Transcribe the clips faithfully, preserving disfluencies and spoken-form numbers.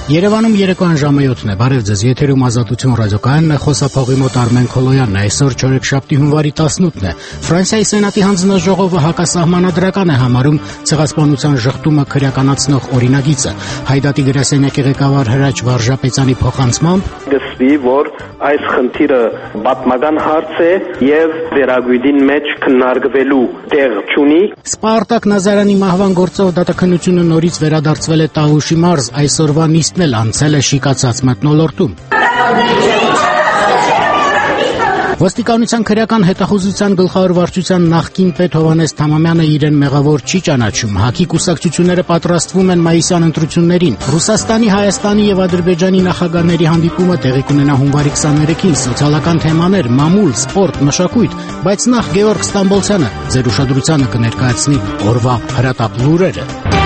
Երևանում երեկոյան ժամը յոթն է, բարև ձեզ, եթերում Ազատություն ռադիոկայանն է, խոսափողի մոտ Արմեն Քոլոյանն է, այսօր չորեքշաբթի հունվարի տասնութն է։ Ֆրանսիայի Սենատի հանձնաժողովը հակասահմանադրական է համարում ցեղասպանության ժխտումը քրեականացնող օրինագիծը։ Հայդատի գրասենյակի ղեկավար Հրաչ Վարժապետյանի փոխանցմամբ գսվի, որ այս խնդիրը պատմական հարց է եւ վերագույդին մեջ քննարկվելու տեղ չունի։ Սպարտակ Նազարյանի մահվան գործով դատաքննությունը նորից վերադարձվել է Տաղուշի մարզ, այսօրվա նիստն էլ անցել է շիկացած մթնոլորտում։ Ոստիկանության քրեական հետախուզության գլխավոր վարչության նախկին պետ Հովհաննես Թամամյանը իրեն մեղավոր չի ճանաչում։ ՀԱԿ-ի կուսակցությունները պատրաստվում են մայիսյան ընտրություններին։ Ռուսաստանի, Հայաստանի եւ Ադրբեջանի նախագահների հանդիպումը տեղի կունենա հունվարի քսաներեքին։ Սոցիալական թեմաներ, մամուլ, սպորտ, մշակույթ, բայց նախ Գեորգ Ստամբոլցյանը ձեր ուշադրությանը կներկայացնի օրվա հրատապ լուրերը։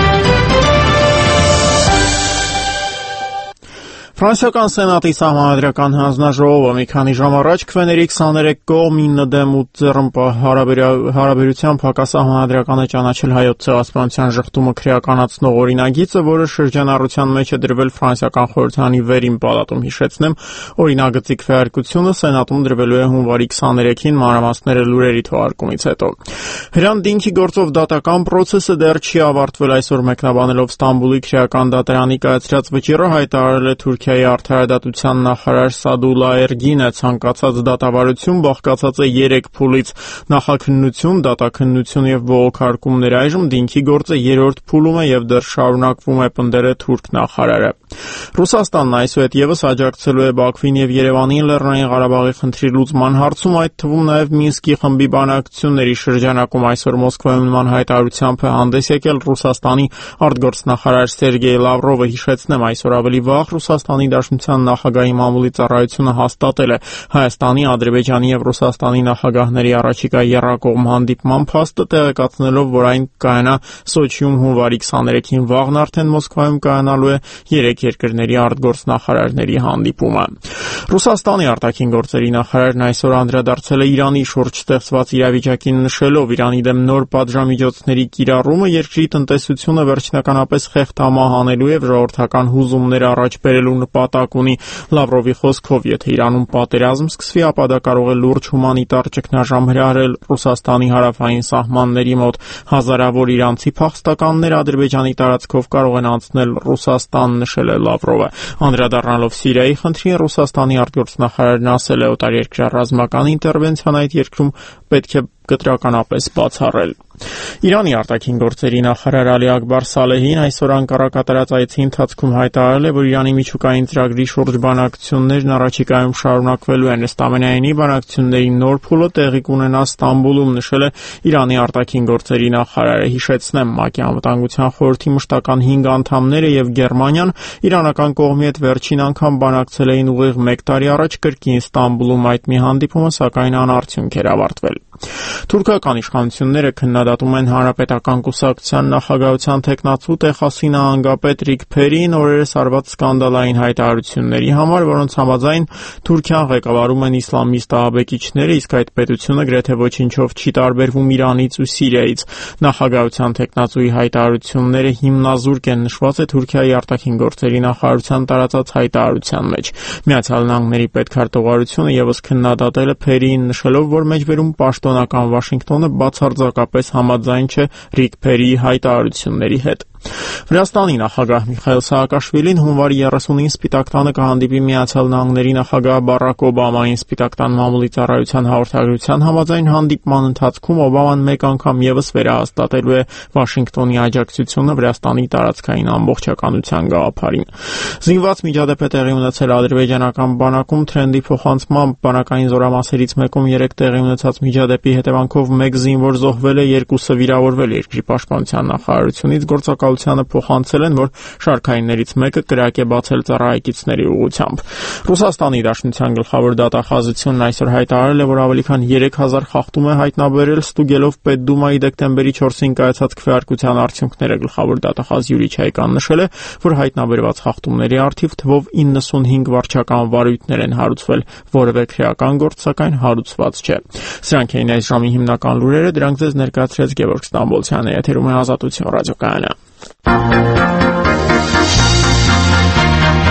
Ֆրանսիական Սենատի Սահմանադրական հանձնաժողովը մի քանի ժամ առաջ քվեների քսաներեք կողմ ինը դեմ ութ ձեռնպահ հարաբերությամբ հակասահմանադրական է ճանաչել հայոց ցեղասպանության ժխտումը քրեականացնող օրինագիծը, որը շրջանառության մեջ է դրվել Ֆրանսիական խորհրդարանի վերին պալատում։ Հիշեցնեմ, օրինագծի քվեարկությունը Սենատում դրվելու է հունվարի քսաներեքին, մանրամասները լուրերի թողարկումից հետո։ Հրանտինքի գործով դատական պրոցեսը դեռ չի ավարտվել, այսօր մեկնաբանելով Ստամբուլի քրեական դատարանի կայացրած վճիռը հայտարարել է Թուրքիայի արդարադատության նախարար Սադուլլա Էրգինը։ Ցանկացած դատավարություն բաղկացած է երեք փուլից՝ նախաքննություն, դատաքննություն եւ բողոքարկումներ։ Այժմ դինքի գործը երրորդ փուլում է եւ դեռ շարունակվում է, պնդել է թուրք նախարարը։ Ռուսաստանն այսուհետ եւս աջակցելու է Բաքվին եւ Երևանին Լեռնային Ղարաբաղի խնդրի լուծման հարցում, այդ թվում նաեւ Մինսկի խմբի բանակցությունների շրջանակում։ Այսօր Մոսկվայում նման հայտարարությամբ է հանդես եկել Ռուսաստանի արտգործնախարար Սերգեյ Լավրովը։ Հիշեցնեմ, այսօր ավելի վաղ Ռուսաստանի Դաշնության նախագահի մամուլի ծառայությունը հաստատել է Հայաստանի, Ադրբեջանի եւ Ռուսաստանի նախագահների առաջիկա եռակողմ հանդիպման փաստը, տեղեկացնելով, որ այն կայանա Սոչիում հունվարի քսաներեքին։ Վաղն արդեն Մոսկվայում կայանալու է երեք երկրների արտգործնախարարների հանդիպումը։ Ռուսաստանի արտաքին գործերի նախարարն այսօր անդրադարձել է Իրանի շուրջ ստեղծված իրավիճակին, նշելով Իրանի դեմ նոր պատժամիջոցների կիրառումը երկրի տնտեսությունը վերջնականապես խեղդամահ անելու եւ ժողովրդական հուզումներ առաջ բերելու նպատակ ունի։ Լավրովի խոսքով, եթե Իրանում պատերազմ սկսվի, ապա դա կարող է լուրջ հումանիտար ճգնաժամ հրահրել Ռուսաստանի հարավային սահմանների մոտ։ Հազարավոր իրանցի փախստականներ Ադրբեջանի տարածքով կարող են անցնել Ռուսաստան, նշել է Լավրովը։ Անդրադառնալով Սիրիայի խնդրին, Ռուսաստանի արտգործնախարարն ասել է, օտարերկրյա ռազմական ինտերվենցիան այդ երկրում պետք է կտրականապես բացառել։ Իրանի արտաքին գործերի նախարար Ալի Ակբար Սալեհին այսօր Անկարա կատարած այցի ընթացքում հայտարարել է, որ Իրանի միջուկային ծրագրի շուրջ բանակցություններն առաջիկայում շարունակվելու են։ Ըստ ամենայնի, բանակցությունների նոր փուլը տեղի կունենա Ստամբուլում, նշել է Իրանի արտաքին գործերի նախարարը։ Հիշեցնեմ, ՄԱԿ-ի անվտանգության խորհրդի մշտական հինգ անդամները եւ Գերմանիան իրանական կողմի հետ վերջին անգամ բանակցել էին ուղիղ մեկ տարի առաջ կրկին Ստամբուլում։ Այդ մի հանդիպումը սակայն անարդյունք էր ավարտվել։ Թուրքական իշխանությունները քննադատում են Հանրապետական կուսակցության նախագահության թեկնածու Տեխասի նահանգապետ Ռիկ Փերին օրերս արված սկանդալային հայտարարությունների համար, որոնց համաձայն Թուրքիան ղեկավարում են իսլամիստ ահաբեկիչները, իսկ այդ պետությունը գրեթե ոչինչով չի տարբերվում Իրանից ու Սիրիայից։ Նախագահության թեկնածուի հայտարարությունները հիմնազուրկ են, նշված է Թուրքիայի արտաքին գործերի նախարարության տարածած հայտարարության մեջ։ Միացյալ Նահանգների պետքարտուղարությունը եւս քննադատել է Փերիին, նշելով, որ մեջբերում պաշտոնական Վաշինգտոնը բացարձակապես համաձայն չէ Ռիկ Փերիի հայտարարությունների հետ։ Վրաստանի նախագահ Միխայիլ Սահակաշվիլին հունվարի երեսունին Սպիտակ տանը կհանդիպի Միացյալ Նահանգների նախագահ Բարակ Օբամային։ Սպիտակ տան մամուլի ծառայության հաղորդագրության համաձայն հանդիպման ընթացքում Օբաման մեկ անգամ եւս վերահաստատելու է Վաշինգտոնի աջակցությունը Վրաստանի տարածքային ամբողջականության գաղափարին։ Զինված միջադեպ է տեղի ունեցել ադրբեջանական բանակում, Թրենդի փոխանցմամբ բանակային զորամասերից մեկում երեք տեղի ունեցած միջադեպի հետևանքով մեկ զինվոր զոհվել է, երկուսը վիրավորվել։ Երկրի պաշտպանության նախարարությունից գործակալ փոխանցել են, որ շարքայիններից մեկը կրակ է բացել ծառայեկիցների ուղղությամբ։ Ռուսաստանի Դաշնության գլխավոր դատախազությունն այսօր հայտարարել է, որ ավելի քան երեք հազար խախտում է հայտնաբերել, ստուգելով Պետդումայի դեկտեմբերի չորսին կայացած քվեարկության արդյունքները։ Գլխավոր դատախազ Յուրի Չայկան նշել է, որ հայտնաբերված խախտումների առթիվ թվով իննսունհինգ վարչական վարույթներ են հարուցվել, որևէ քրեական գործ սակայն հարուցված չէ։ Սրանք էին այս ժամի հիմնական լուրերը, դրանք ձեզ ներկայացրեց Գևորգ Ստամբոլցյանը, եթերում է Ազատություն ռադիոկայանը։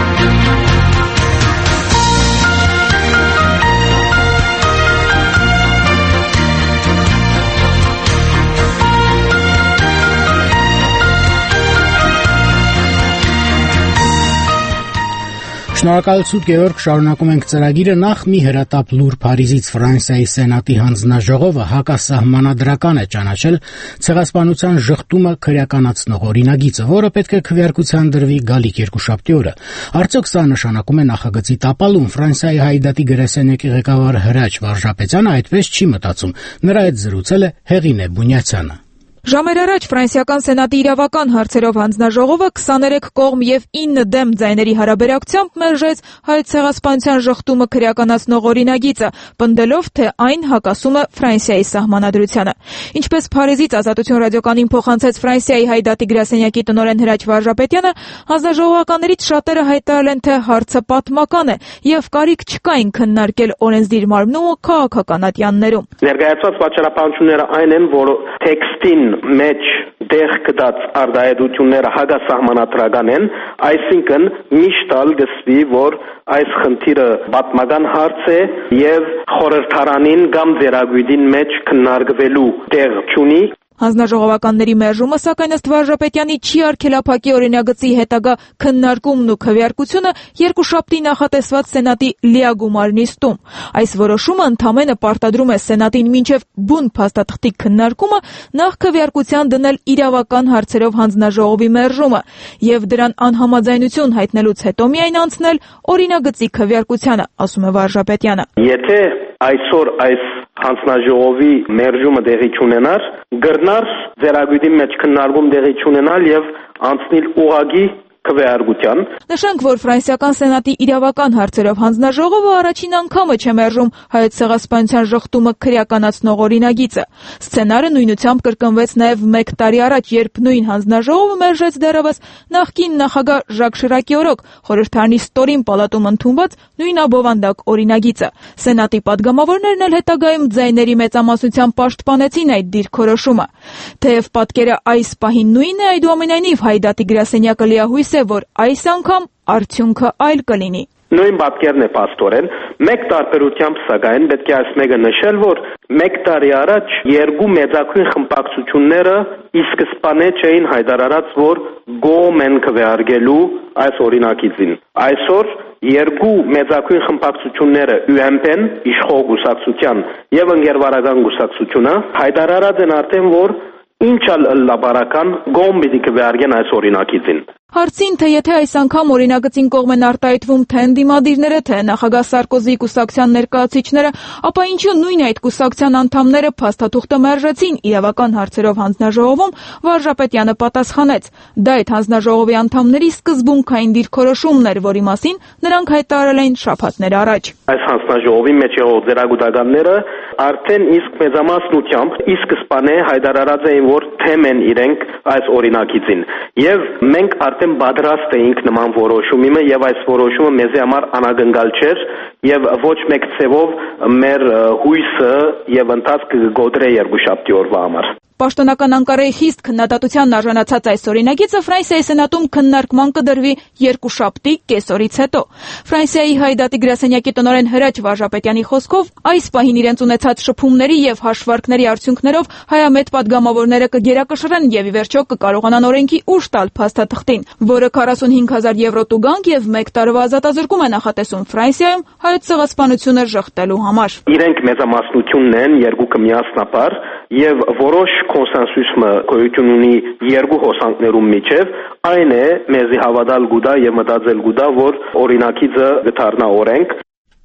Շնորհակալություն Գեորգ, շարունակում ենք ծրագիրը։ Նախ մի հրատապ լուր Փարիզից Ֆրանսիայի Սենատի հանձնաժողովը հակասահմանադրական է ճանաչել ցեղասպանության ժխտումը քրեականացնող օրինագիծը, որը պետք է քվեարկության դրվի գալիք երկուշաբթի օրը։ Արդյոք սա նշանակում է նախագծի տապալում։ Ֆրանսիայի Հայդատի գրասենյակի ղեկավար Հրաչ Վարժապետյանը այդպես չի մտածում։ Նրա հետ զրուցել է Հեղինե Բունյացյանը։ Ժամեր առաջ Ֆրանսիական Սենատի իրավական հարցերով հանձնաժողովը քսաներեք կողմ եւ ինը դեմ ձայների հարաբերակցությամբ մերժեց հայոց ցեղասպանության ժխտումը քրեականացնող օրինագիծը, պնդելով, թե այն հակասում է Ֆրանսիայի սահմանադրությանը։ Ինչպես Փարիզից Ազատություն ռադիոկայանին փոխանցեց Ֆրանսիայի Հայդատի գրասենյակի տնօրեն Հրաչ Վարժապետյանը, հանձնաժողովականներից շատերը հայտարարել են, թե հարցը պատմական է եւ կարիք չկա այն քննարկել օրենսդիր մարմնում ու քաղաքական ատյաններում։ Ներկայացված պատճառաբանությունները այն են, որ տեքստին մեջ դեղ կդած արտահայտությունները հակասահմանադրական են, այսինքն միշտ ալ գսվի, որ այս խնդիրը պատմական հարց է եւ խորհրդարանին կամ վերագույդին մեջ քննարկվելու տեղ չունի։ Հանձնաժողովականների մերժումը, սակայն ըստ Վարժապետյանի, չի արգելափակի օրինագծի հետագա քննարկումն ու քվեարկությունը երկուշաբթի նախատեսված Սենատի լիագումար նիստում։ Այս որոշումը ընդամենը պարտադրում է Սենատին մինչև բուն փաստաթղթի քննարկումը նախ քվեարկության դնել իրավական հարցերով հանձնաժողովի մերժումը եւ դրան անհամաձայնություն հայտնելուց հետո միայն անցնել օրինագծի քվեարկությանը, ասում է Վարժապետյանը։ Եթե այսօր այս հանձնաժողովի մերժումը տեղի չունենար, գրնար վերագույդի մեջ քննարկում տեղի չունենալ եւ անցնել ուղղակի քվեարկության։ Նշենք, որ Ֆրանսիական Սենատի իրավական հարցերով հանձնաժողովը առաջին անգամը չէ մերժում հայոց ցեղասպանության ժխտումը քրեականացնող օրինագիծը։ Սցենարը նույնությամբ կրկնվեց նաև մեկ տարի առաջ, երբ նույն հանձնաժողովը մերժեց դեռևս նախկին նախագահ Ժակ Շիրակի օրոք խորհրդարանի ստորին պալատում ընդունված նույն abովանդակ օրինագիծը։ Սենատի падգամավորներն էլ հետագայում ձայների մեծամասնությամբ պաշտպանեցին այդ դիրքորոշումը։ Թեև պատկերը այս պահին նույնն է, այդուամենայնիվ Հայդատի գրասենյակը լիահույս է, որ այս անգամ արդյունքը այլ կլինի։ Նույն պատկերն է պաստորեն, մեկ տարբերությամբ սակայն պետք է այս մեկը նշել, որ մեկ տարի առաջ երկու մեծակույն խմբակցությունները ի սկզբանե չէին հայտարարած, որ գոհ են քվեարկելու այս օրինակիցին։ Այսօր երկու մեծակույն խմբակցությունները յու էմ պի-ն, իշխող կուսակցության եւ ընկերվարական կուսակցությունը հայտարարած են արդեն, որ ինչ-ալ լաբարական գոհ պիտի քվեարկեն այս օրինակիցին։ Հարցին, թե եթե այս անգամ օրինագծին կողմ են արտահայտվում թե ընդդիմադիրները, թե նախագահ Սարկոզիի կուսակցության ներկայացուցիչները, ապա ինչու նույն այդ կուսակցության անդամները փաստաթուղթը մերժեցին իրավական հարցերով հանձնաժողովում, Վարժապետյանը պատասխանեց. դա այդ հանձնաժողովի անդամների սկզբունքային դիրքորոշումն էր, որի մասին նրանք հայտարարել էին շաբաթներ առաջ։ Այս հանձնաժողովի մեջ եղող ձեռագուտականները արդեն իսկ մեծամասնությամբ ի սկզբանե հայտարարած էին, որ թեմ են իրենք այս օրինակիցին, եւ մենք արդեն պատրաստ էինք նման որոշումի եւ այս որոշումը մեզ համար անագնկալ չէր եւ ոչ մեկ ցևով մեր հույսը եւ ընթացքը գոդրե երկուշաբթի օրվա համար։ Պաշտոնական Անկարայի խիստ քննադատության արժանացած այս օրինագիծը Ֆրանսիայի Սենատում քննարկման կդրվի երկուշաբթի կեսօրից հետո։ Ֆրանսիայի Հայդատի գրասենյակի տնօրեն Հրաչ Վարժապետյանի խոսքով այս պահին իրենց ունեցած շփումների եւ հաշվարկների արդյունքներով հայամետ падգամավորները կգերակշռեն եւ ի վերջո կկարողանան օրենքի ուժ տալ փաստաթղթին, որը քառասունհինգ հազար եվրո տուգանք եւ մեկ տարվա ազատազրկում է նախատեսում Ֆրանսիայում հայոց ցեղասպանությունը ժխտելու համար։ Իրենք մեծամասնությունն են երկուքը միասնապար եւ որոշ կոնսենսուսը գոյություն ունի երկու հոսանքներում միջև, այն է մեզի հավատալ գուտա եւ մտածել գուտա, որ օրինակիցը գտարնա օրենք։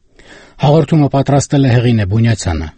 Հաղորդումը պատրաստել է Հեղինե Բունյացյանը։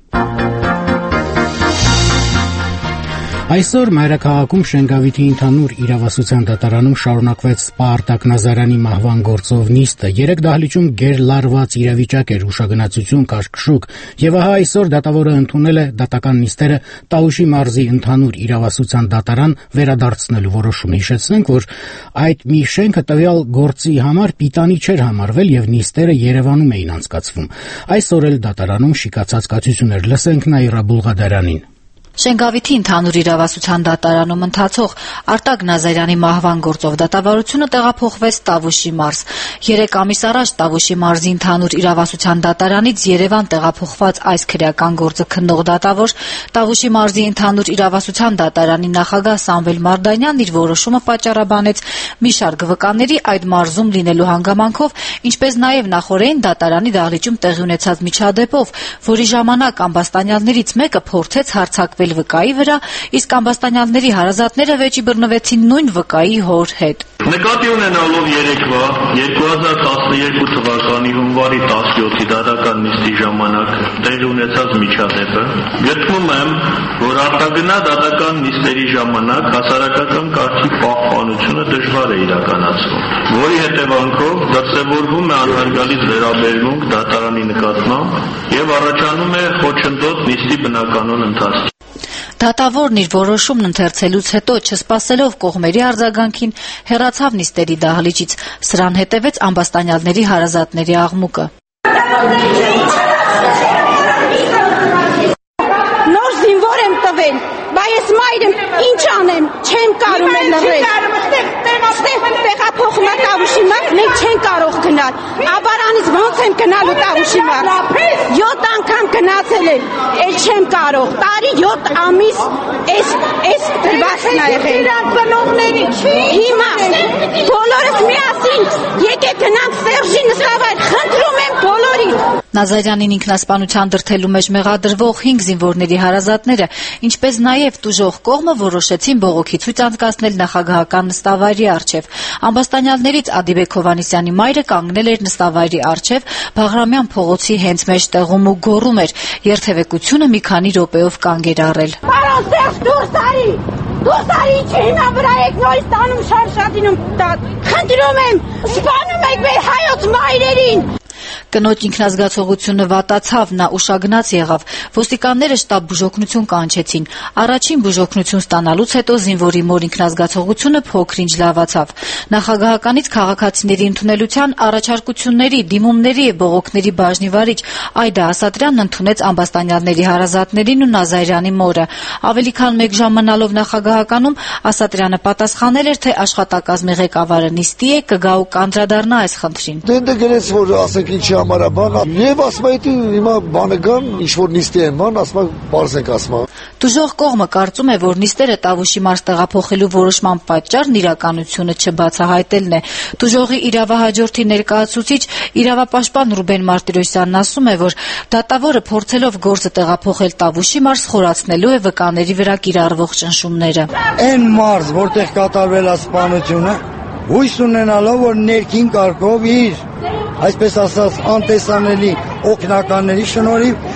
Այսօր Մայրաքաղաքում Շենգավիթի ընդհանուր իրավասության դատարանում շարունակվեց Սպա Արտակ Նազարյանի մահվան գործով նիստը։ Երեք դահլիճում գերլարված իրավիճակ էր, հուշագնացություն, կաշկշուկ, եւ ահա այսօր դատավորը ընդունել է դատական նիստերը Տաուշի մարզի ընդհանուր իրավասության դատարան վերադարձնելու որոշում։ Հիշեցնենք, որ այդ մի շենքը տվյալ գործի համար պիտանի չէր համարվել եւ նիստերը Երևանում էին անցկացվում։ Այսօր էլ դատարանում շիկացած կացություն էր։ Լսենք Նաիրա Բուլղադարյանին։ Շենգավիթի ընդհանուր իրավասության դատարանում ընթացող Արտակ Նազարյանի մահվան գործով դատավարությունը տեղափոխվեց Տավուշի մարզ։ Երեք ամիս առաջ Տավուշի մարզի ընդհանուր իրավասության դատարանից Երևան տեղափոխված այս քրեական գործը քննող դատավոր Տավուշի մարզի ընդհանուր իրավասության դատարանի նախագահ Սամվել Մարդանյանն իր որոշումը պատճառաբանեց մի շարք վկաների այդ մարզում լինելու հանգամանքով, ինչպես նաև նախօրեին դատարանի դահլիճում տեղի ունեցած միջադեպով, որի ժամանակ ամբաստանյալներից մեկը փորձեց հարձակվել վկայի վրա, իսկ ամբաստանյալների հարազատները վեճի բռնվեցին նույն վկայի հոր հետ։ Նկատի ունենալով երեկվա երկու հազար տասներկու թվականի հունվարի տասնյոթի դատական նիստի ժամանակ տեղի ունեցած միջադեպը, գտնում եմ, որ արտագնա դատական նիստերի ժամանակ հասարակական կարգի պահպանությունը դժվար է իրականացվում, որի հետևանքով դրսևորվում է անհարգալից վերաբերմունք դատարանի նկատմամբ եւ առաջանում է խոչընդոտ նիստի բնականոն ընթացք։ Դատավորն իր որոշումն ընթերցելուց հետո, չսպասելով կողմերի արձագանքին, հեռացավ նիստերի դահլիճից։ Սրան հետևեց ամբաստանյալների հարազատների աղմուկը։ Նոր զինվոր եմ տվել, բայց ես մայրեմ ինչ անեմ, չեմ կարող եմ լռել։ Տեղափոխում եմ Տավուշի մարզ, մենք չենք կարող գնալ։ Աբարանից ոնց եմ գնալու Տավուշի մարզ։ յոթ անգամ գնացել եմ, էլ չեմ կարող։ Տարի յոթ ամիս էս էս դրվածն ա եղել։ Ծնողների չի։ Հիմա բոլորս միասին եկեք գնանք Սերժի նստավայր, խնդրում եմ բոլորին։ Նազարյանին ինքնասպանության դրդելու մեջ մեղադրվող հինգ զինվորների հարազատները, ինչպես նաև տուժող կողմը որոշեցին բողոքի ցույց անցկացնել նախագահական նստավայրի առջև։ Ամբաստանյալներից Ադիբեկ Հովհաննիսյանի մայրը կանգնել էր նստավայրի առջև Բաղրամյան փողոցի հենց մեջտեղում ու գոռում էր։ Երթևեկությունը մի քանի րոպեով կանգ էր առել։ Պարոն Սերժ, դուրս արի։ Դուրս արի, ինչ հիմա վրա եք նորից տանում շարշատինում։ Խնդրում եմ, սպանում եք մեր հայոց մայրերին։ Կնոջ ինքնազգացողությունը վատացավ, նա ուշագնաց եղավ։ Ոստիկանները շտապ բուժօգնություն կանչեցին։ Առաջին բուժօգնություն ստանալուց հետո զինվորի մոր ինքնազգացողությունը փոքր-ինչ լավացավ։ Նախագահականից քաղաքացիների ընդունելության առաջարկությունների, դիմումների եւ բողոքների բաժնի վարիչ Այդա Ասատրյանն ընդունեց ամբաստանյալների հարազատներին ու Նազարյանի մորը։ Ավելի քան մեկ ժամ մնալով նախագահականում Ասատրյանը պատասխանել էր, թե աշխատակազմի ղեկավարը նիստի է, կգա ու կանդրադառնա այս խնդրին։ Դե գրես որ ասեք ինչի համար է բան, եւ ասում է հիմա բանը կան, ինչ որ նիստի են բան, ասում է բարձ ենք ասում։ Տուժող կողմը կարծում է, որ նիստերը Տավուշի մարզ տեղափոխելու որոշման պատճառն իրականությունը չբացահայտելն է։ Տուժողի իրավահաջորդի ներկայացուցիչ իրավապաշտպան Ռուբեն Մարտիրոսյանն ասում է, որ դատավորը փորձելով գործը տեղափոխել Տավուշի մարզ խորացնելու է վկաների վրա կիրառվող ճնշումները։ Այն մարզ, որտեղ կատարվել է սպանությունը, հույս ունենալով, որ ներքին կարգով իր, այսպես ասած, անտեսանելի օգնականների շնորհիվ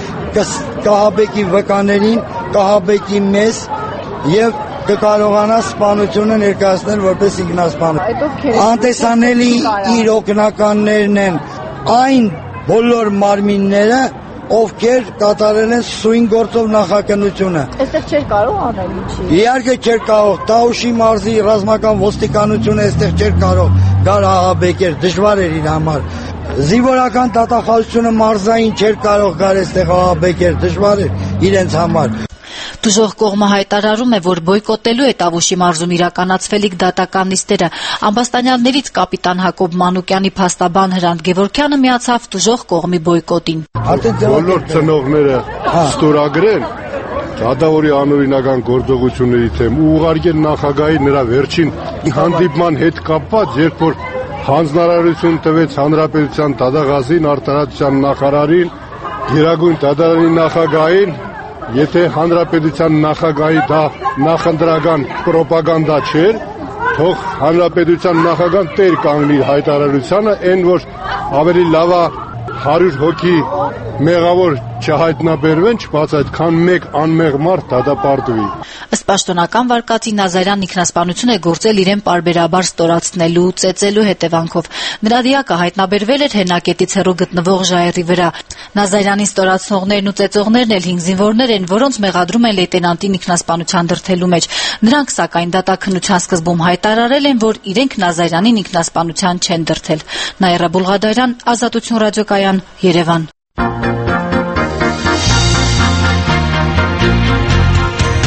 կհաբեկի վկաներին, կհաբեկի մեզ եւ կկարողանա սպանությունը ներկայացնել որպես ինքնասպանություն։ Անտեսանելի իր օգնականներն են այն բոլոր մարմինները, ովքեր կատարել են սույն գործով նախաքննությունը։ Այստեղ չէր կարող անել ինչի։ Իհարկե չէր կարող, Տավուշի մարզի ռազմական ոստիկանությունը այստեղ չէր կարող գար ահաբեկեր, դժվար էր իր համար։ Զինվորական դատախազությունը մարզային չէր կարող գար այստեղ ահաբեկեր, դժվար էր իրենց համար։ Տուժող կողմը հայտարարում է, որ բոյկոտելու է Տավուշի մարզում իրականացվելիք դատական նիստերը։ Ամբաստանյալներից կապիտան Հակոբ Մանուկյանի փաստաբան Հրանտ Գևորգյանը միացավ տուժող կողմի բոյկոտին։ Բոլոր ծնողները ստորագրեն դատավորի անօրինական գործողությունների թեմ ու ուղարկեն նախագահի նրա վերջին հանդիպման հետ կապված, երբ որ հանձնարարություն տվեց Հանրապետության դատախազին, արտարածության նախարարին, Գերագույն դատարանի նախագահին, եթե Հանրապետության նախագահի դա նախընտրական պրոպագանդա չէր, թող Հանրապետության նախագահան տեր կանգնի հայտարարությանը, այն որ ավելի լավ է հարյուր հոգի մեղավոր չհայտնաբերվեն, չբաց այդքան մեկ անմեղ մարդ դատապարտվի։ Ըստ պաշտոնական վարկածի Նազարյանն ինքնասպանություն է գործել իրեն պարբերաբար ստորացնելու, ծեծելու հետևանքով։ Նրա դիակը հայտնաբերվել էր հենակետից հեռու գտնվող ժայռի վրա։ Նազարյանին ստորացնողներն ու ծեծողներն էլ հինգ զինվորներ են, որոնց մեղադրում են լեյտենանտին ինքնասպանության դրդելու մեջ։ Նրանք սակայն դատաքննության սկզբում հայտարարել են, որ իրենք Նազարյանին ինքնասպանության չեն դրդել։ Նաիրա Բուլղադարյան, Ազատություն ռադիոկայան, Երևան։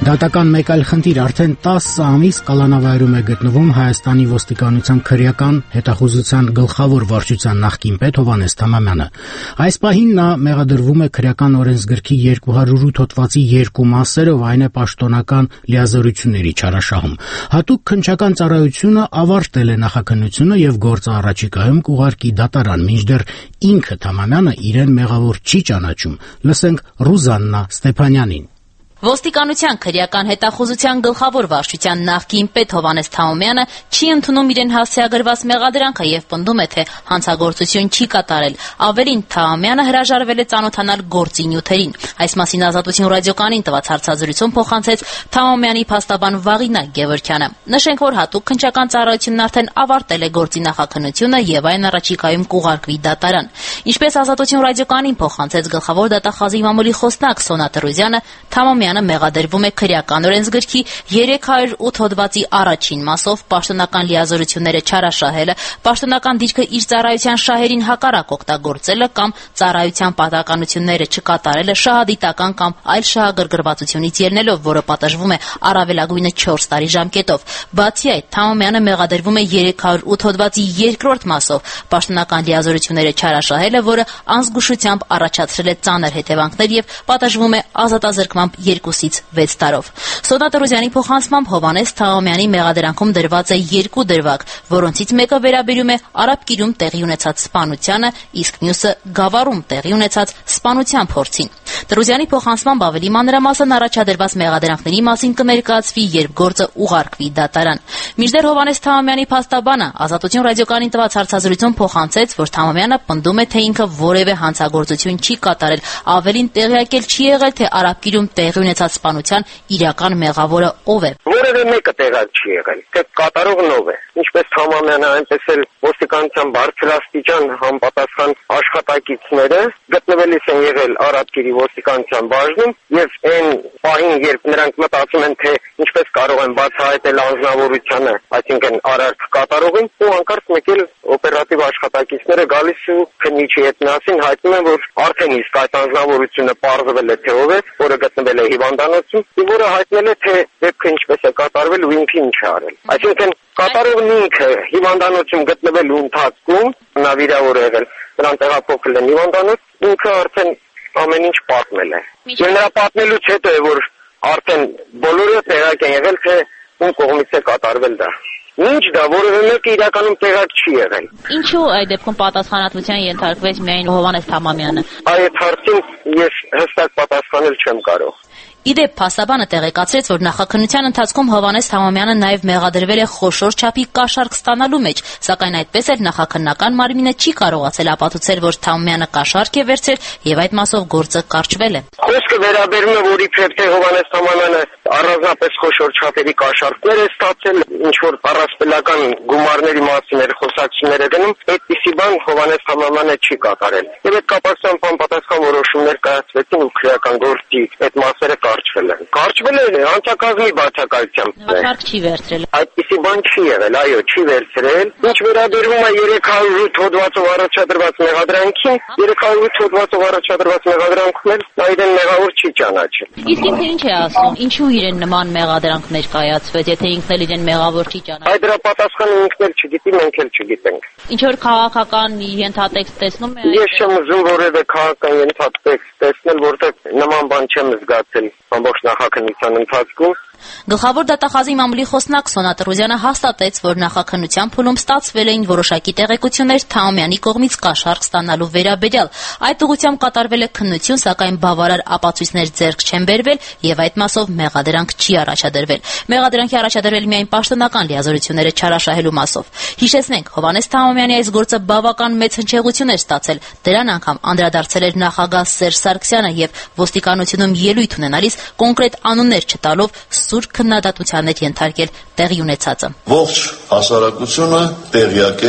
Դատական մեկ այլ խնդիր արդեն տասը ամիս կալանավայրում է գտնվում Հայաստանի ոստիկանության քրեական հետախուզության գլխավոր վարչության նախկին պետ Հովհաննես Թամամյանը։ Այս պահին նա մեղադրվում է քրեական օրենսգրքի երկու հարյուր ութ հոդվածի երկու մասերով, այն է պաշտոնական լիազորությունների չարաշահում։ Հատուկ քննչական ծառայությունը ավարտել է նախաքննությունը եւ գործը առաջիկայում կուղարկի դատարան, մինչդեռ ինքը Թամամյանը իրեն մեղավոր չի ճանաչում։ Լսենք Ռուզաննա Ստեփանյանին։ Ոստիկանության քրեական հետախուզության գլխավոր վարչության նախկին պետ Հովհաննես Թամամյանը չի ընդունում իրեն հասցեագրված մեղադրանքը եւ պնդում է, թե հանցագործություն չի կատարել։ Ավելին, Թամամյանը հրաժարվել է ծանոթանալ գործի նյութերին։ Այս մասին Ազատություն ռադիոկայանին տված հարցազրույցում փոխանցեց Թամամյանի փաստաբան Վաղինա Գևորգյանը։ Նշենք, որ հատուկ քննչական ծառայությունն արդեն ավարտել է գործի նախաքննությունը եւ այն առաջիկայում կուղարկվի դատարան։ Ինչպես Ազատություն ռադիոկայանին փոխանցեց գլխավոր դատախազի մամուլի խոսնակ Սոնա Տրուզյանը, Թամամյանը մեղադրվում է քրեական օրենսգրքի երեք հարյուր ութ հոդվածի առաջին մասով պաշտոնական լիազորությունները չարաշահելը, պաշտոնական դիրքը իր ծառայության շահերին հակառակ օգտագործելը կամ ծառայության պատականությունները չկատարելը շահադիտական կամ այլ շահագրգռվածությունից ելնելով, որը պատժվում է առավելագույնը չորս տարի ժամկետով։ Բացի այդ, Թամամյանը մեղադրվում է երեք հարյուր ութ հոդվածի երկրորդ մասով պաշտոնական լիազորությունները չարաշահելը, որը անզգուշությամբ առաջացրել է ծանր հետևանքներ եւ պատժվում է ազատազրկմամբ երկուսից վեց տարով։ Սոնա Տրուզյանի փոխանցմամբ Հովհաննես Թամամյանի մեղադրանքում դրված է երկու դրվագ, որոնցից մեկը վերաբերում է Արաբկիրում տեղի ունեցած սպանությանը, իսկ մյուսը Գավառում տեղի ունեցած սպանության փորձին։ Տրուզյանի փոխանցմամբ ավելի մանրամասն առաջադրված մեղադրանքների մասին կներկայացվի, երբ գործը ուղարկվի դատարան։ Մինչդեռ Հովհաննես Թամամյանի փաստաբանը Ազատություն ռադիոկայանին տված հարցազրույցում փոխանցեց, որ Թամամյանը պնդում է, թե ինքը որևէ հանցագործություն չի կատարել, ավելին տեղյակել չի եղել, թե Արաբկիրում տեղի ունեցած սպանության իրական մեղավորը ով է։ Որևէ մեկը տեղյակ չի եղել, թե կատարողն ով է։ Ինչպես Թամամյանը, այնպես էլ ոստիկանության բարձրաստիճան համապատասխան աշխատակիցները գտնվելիս են եղել Արաբկիրի ոստիկանության բաժնում եւ այն պահին, երբ նրանք մտածում են, թե ինչպես կարող են բացահայտել անձնավորությունը, այսինքն արարք կատարողին, ու անկարծ մեկ էլ օպերատիվ աշխատակիցները գալիս ու քննիչի հետ միասին հայտնում են, որ արդեն իսկ այդ անձնավորությունը պարզվել է, թե ով է, որը գտնվել է հիվանդանոցում, եւ որը հայտնել է, թե դեպքը ինչպես է կատարվել ու ինքը ինչ է արել։ Այսինքն կատարողն ինքը հիվանդանոցում գտնվելու ընթացքում նա վիրավոր է եղել, նրան տեղափոխել են հիվանդանոց, ինքը արդեն ամեն ինչ պատմել է։ Եվ նրա պատմելուց հետո է, որ արդեն բոլորը տեղյակ են եղել, թե ում կողմից է կատարվել դա։ Ինչ դա, որևէ մեկը իրականում տեղյակ չի եղել։ Ինչու այդ դեպքում պատասխանատվության ենթարկվեց միայն Հովհաննես Թամամյանը։ Այդ հարցին ես հստակ պատասխանել չեմ կարող։ Իդեպ փաստաբանը տեղեկացրեց, որ նախաքննության ընթացքում Հովհաննես Թամամյանը նաև մեղադրվել է խոշոր չափի կաշառք ստանալու մեջ, սակայն այդպես էլ նախաքննական մարմինը չի կարողացել ապացուցել, որ Թամամյանը կաշառք է վերցրել եւ այդ մասով գործը կարճվել է։ Խոսքը վերաբերում է, որ իբրև թե Հովհաննես Թամամյանը առանձնապես խոշոր չափերի կաշառքներ է ստացել, ինչ որ առասպելական գումարների մասին էր խոսակցությունները գնում, այդպիսի բան Հովհաննես Թամամյանը չի կատարել։ Եվ այդ կապակցությամբ անպատասխան որոշումներ կայացվեցին ու քրեական գործի այդ մասերը կարճվել են։ Կարճվել է հանցակազմի բացակայությամբ։ Կաշառք չի վերցրել։ Այդպիսի բան չի եղել, այո, չի վերցրել։ Ինչ վերաբերում է երեք հարյուր ութ հոդվածով առաջադրված մեղադրանքին, երեք հարյուր ութ հոդվածով առաջադրված մեղադրանքում էլ նա իրեն մեղավոր չի ճանաչել։ Իսկ ինքը ինչ է ասում, ինչու իրեն նման մեղադրանքներ կայացվեց, եթե ինքն էլ իրեն մեղավոր չի ճանաչել։ Այդ դրա պատասխանը ինքն էլ չգիտի, մենք էլ չգիտենք։ Ինչ որ քաղաքական ենթատեքստ տեսնում է։ Ես չեմ ուզում որևէ քաղաքական ենթատեքստ տեսնել, որտեղ նման բան չեմ զգացել ամբողջ նախաքննության ընթացքում։ Գլխավոր դատախազի մամուլի խոսնակ Սոնա Տրուզյանը հաստատեց, որ նախաքննության փուլում ստացվել էին որոշակի տեղեկություններ Թամամյանի կողմից կաշառք ստանալու վերաբերյալ։ Այդ ուղղությամբ կատարվել է քննություն, սակայն բավարար ապացույցներ ձեռք չեն բերվել եւ այդ մասով մեղադրանք չի առաջադրվել։ Մեղադրանքի առաջադրվել միայն պաշտոնական լիազորությունները չարաշահելու մասով։ Հիշեցնենք, Հովհաննես Թամամյանի այս գործը բավական մեծ հնչեղություն էր ստացել։ Դրան անգամ անդրադարձել էր նախագահ Սերժ Սարգսյանը եւ ոստիկանությունում ելույթ ունենալիս կոնկրետ անուններ չտալով սուր քննադատության հետ ենթարկել տեղի ունեցածը։ Ողջ հասարակությունը տեղյակ է,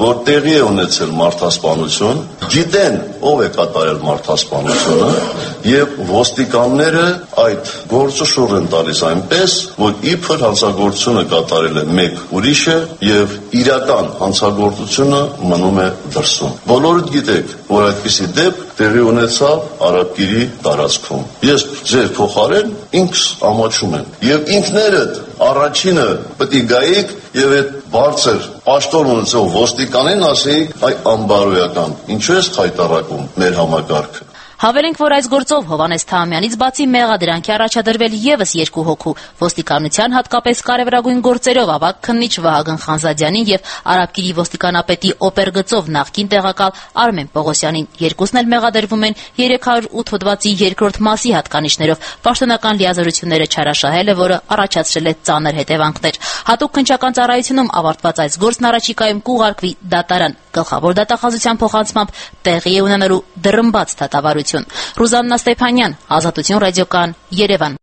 որ տեղի է ունեցել մարդասպանություն, գիտեն ով է կատարել մարդասպանությունը եւ ոստիկանները այդ գործը շուռ են տալիս այնպես, որ իբր հանցագործությունը կատարել է մեկ ուրիշը եւ իրական հանցագործությունը մնում է դրսում։ Բոլորդ գիտեք, որ այդպիսի դեպք տեղի ունեցավ Արաբկիրի տարածքում։ Ես ձեր փոխարեն ինքս ամաչում եմ եւ ինքներդ առաջինը պետք է գայիք եւ այդ բարձր պաշտոն ունեցող ոստիկանին ասեիք, այ անբարոյական, ինչու ես խայտարակում մեր համակարգը։ Հավելենք, որ այս գործով Հովհաննես Թահամյանից բացի մեղադրանքի առաջադրվել եւս երկու հոգու ոստիկանության հատկապես կարևորագույն գործերով ավագ քննիչ Վահագն Խանզադյանին եւ Արաբկիրի ոստիկանապետի օպերգծով նախկին տեղակալ Արմեն Պողոսյանին։ Երկուսն էլ մեղադրվում են երեք հարյուր ութ հոդվածի երկրորդ մասի հատկանիշներով պաշտոնական լիազորությունները չարաշահելը, որը առաջացրել է ծանր հետևանքներ։ Հատուկ քննչական ծառայությունում ավարտված այս գործն առաջիկայում կուղարկվի դատարան։ Գլխավոր դատախազության փոխանցմամբ տեղի է ունենալու դռնբաց դատավարություն։ Ռուզաննա Ստեփանյան, Ազատություն ռադիոկայան, Երևան։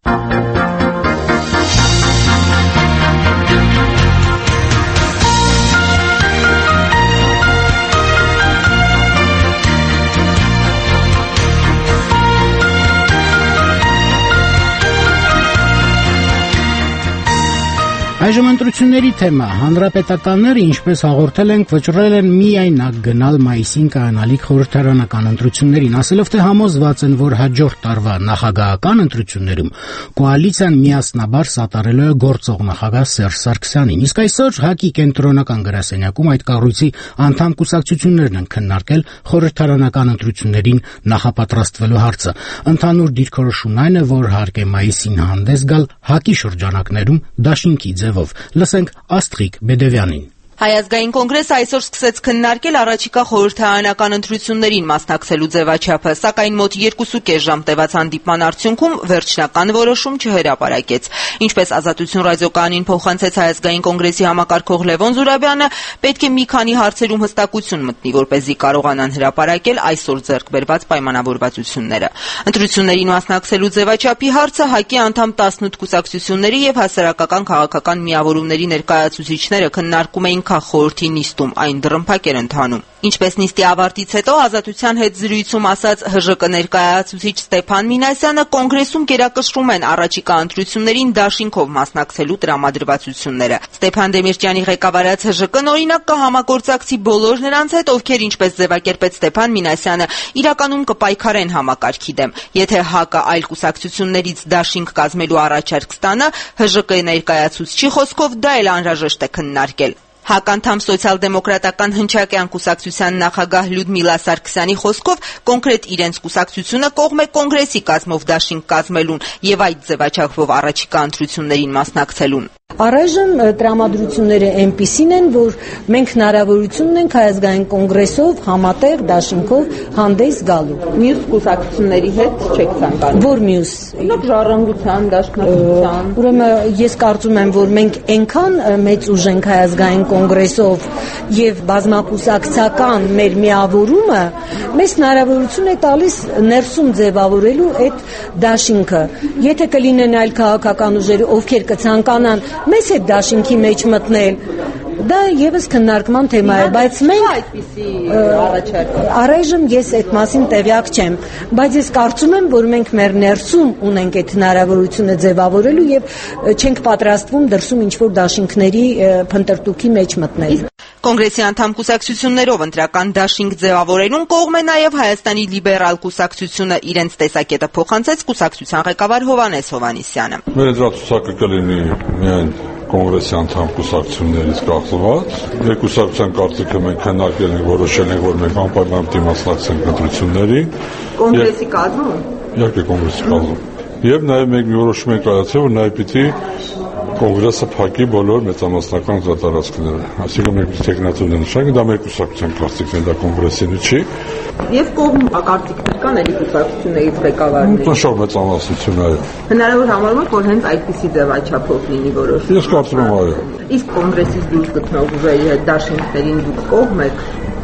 Այժմ ընտրությունների թեմա։ Հանրապետականները, ինչպես հաղորդել ենք, վճռել են միայնակ գնալ մայիսին կայանալիք խորհրդարանական ընտրություններին, ասելով, թե համոզված են, որ հաջորդ տարվա նախագահական ընտրություններում կոալիցիան միասնաբար սատարելու է գործող նախագահ Սերժ Սարգսյանին։ Իսկ այսօր ՀԱԿ-ի կենտրոնական գրասենյակում այդ կառույցի անդամ կուսակցություններն են քննարկել խորհրդարանական ընտրություններին նախապատրաստվելու հարցը։ Ընդհանուր դիրքորոշումն այն է, որ հարկ է մայիսին հանդես գալ ՀԱԿ-ի շրջանակներում դաշինքի ձևով։ Լսենք Աստղիկ Բեդևյանին։ Հայ ազգային կոնգրեսը այսօր սկսեց քննարկել առաջիկա խորհրդարանական ընտրություններին մասնակցելու ձևաչափը, սակայն մոտ երկուսուկես ժամ տևած հանդիպման արդյունքում վերջնական որոշում չհրապարակեց։ Ինչպես Ազատություն ռադիոկայանին փոխանցեց Հայ ազգային կոնգրեսի համակարգող Լևոն Զուրաբյանը, պետք է մի քանի հարցերում հստակություն մտնի, որպեսզի կարողանան հրապարակել այսօր ձեռք բերված պայմանավորվածությունները։ Ընտրություններին մասնակցելու ձևաչափի հարցը ՀԱԿ-ի անդամ տասնութ կուսակցությունների եւ հասարակական քաղաքական միավորումների ներկայացուցիչները քննարկում էին խորհրդի նիստում, այն դռնփակ էր ընթանում։ Ինչպես նիստի ավարտից հետո Ազատության հետ զրույցում ասաց ՀԺԿ ներկայացուցիչ Ստեփան Մինասյանը, կոնգրեսում կերակշռում են առաջիկա ընտրություններին դաշինքով մասնակցելու տրամադրվածությունները։ Ստեփան Դեմիրճյանի ղեկավարած ՀԺԿ-ն օրինակ կհամագործակցի բոլոր նրանց հետ, ովքեր, ինչպես ձևակերպեց Ստեփան Մինասյանը, իրականում կպայքարեն համակարգի դեմ։ Եթե ՀԱԿ-ը այլ կուսակցություններից դաշինք կազմելու առաջարկ ստանա, ՀԺԿ-ի ներկայացուցչի խոսքով դա էլ անհրաժեշտ է քննարկել։ ՀԱԿ անդամ սոցիալ-դեմոկրատական հնչակյան կուսակցության նախագահ Լյուդմիլա Սարգսյանի խոսքով կոնկրետ իրենց կուսակցությունը կողմ է կոնգրեսի կազմով դաշինք կազմելուն եւ այդ ձևաչափով առաջիկա ընտրություններին մասնակցելուն։ Առայժմ տրամադրությունները այնպիսին են, որ մենք հնարավորություն ունենք Հայ ազգային կոնգրեսով համատեղ դաշինքով հանդես գալու։ Մյուս կուսակցությունների հետ չեք ցանկանում։ Որ մյուս։ Օրինակ ժառանգության, դաշնակցության։ Ուրեմն ես կարծում եմ, որ մենք այնքան մեծ ուժ ենք Հայ ազգային կոնգրեսով եւ բազմակուսակցական մեր միավորումը մեզ հնարավորություն է տալիս ներսում ձևավորելու այդ դաշինքը։ Եթե կլինեն այլ քաղաքական ուժեր, ովքեր կցանկանան մեզ այդ դաշինքի մեջ մտնել, դա եւս քննարկման թեմա է, բայց մենք այդպիսի առաջարկ առայժմ ես այդ մասին տեղյակ չեմ, բայց ես կարծում եմ, որ մենք մեր ներսում ունենք այդ հնարավորությունը ձևավորելու եւ չենք պատրաստվում դրսում ինչ-որ դաշինքների փնտրտուքի մեջ մտնել։ Կոնգրեսի անդամ կուսակցություններով ընտրական դաշինք ձևավորելուն կողմ է նաև Հայաստանի լիբերալ կուսակցությունը, իրենց տեսակետը փոխանցեց կուսակցության ղեկավար Հովհաննես Հովհաննիսյանը։ Մեր դրացուցակը կլինի միայն կոնգրեսի անդամ կուսակցություններից կախված։ Մեր կուսակցության կարծիքը մենք քննարկել ենք, որոշել ենք, որ մենք անպայման պետք է մասնակցենք ընտրություններին։ Կոնգրեսի կազմում։ Իհարկե կոնգրեսի կազմում։ Եվ նաև մենք մի որոշում ենք կայացրել, որ նաև պիտի կոնգրեսը փակի բոլոր մեծամասնական տարածքները։ Այսինքն մենք տեխնատուրն են նշանակում, դա մեր կուսակցության կարծիքն է, դա կոնգրեսին չի։ Եվ կողմ ակարծիքներ կան էլի կուսակցություններից ղեկավարների։ Նշող մեծամասնություն այո։ Հնարավոր համարում եք, որ հենց այդպիսի ձևաչափով լինի որոշում։ Ես կարծում եմ այո։ Իսկ կոնգրեսից դուրս գտնող ուժերի հետ դաշինքներին դուք կողմ եք։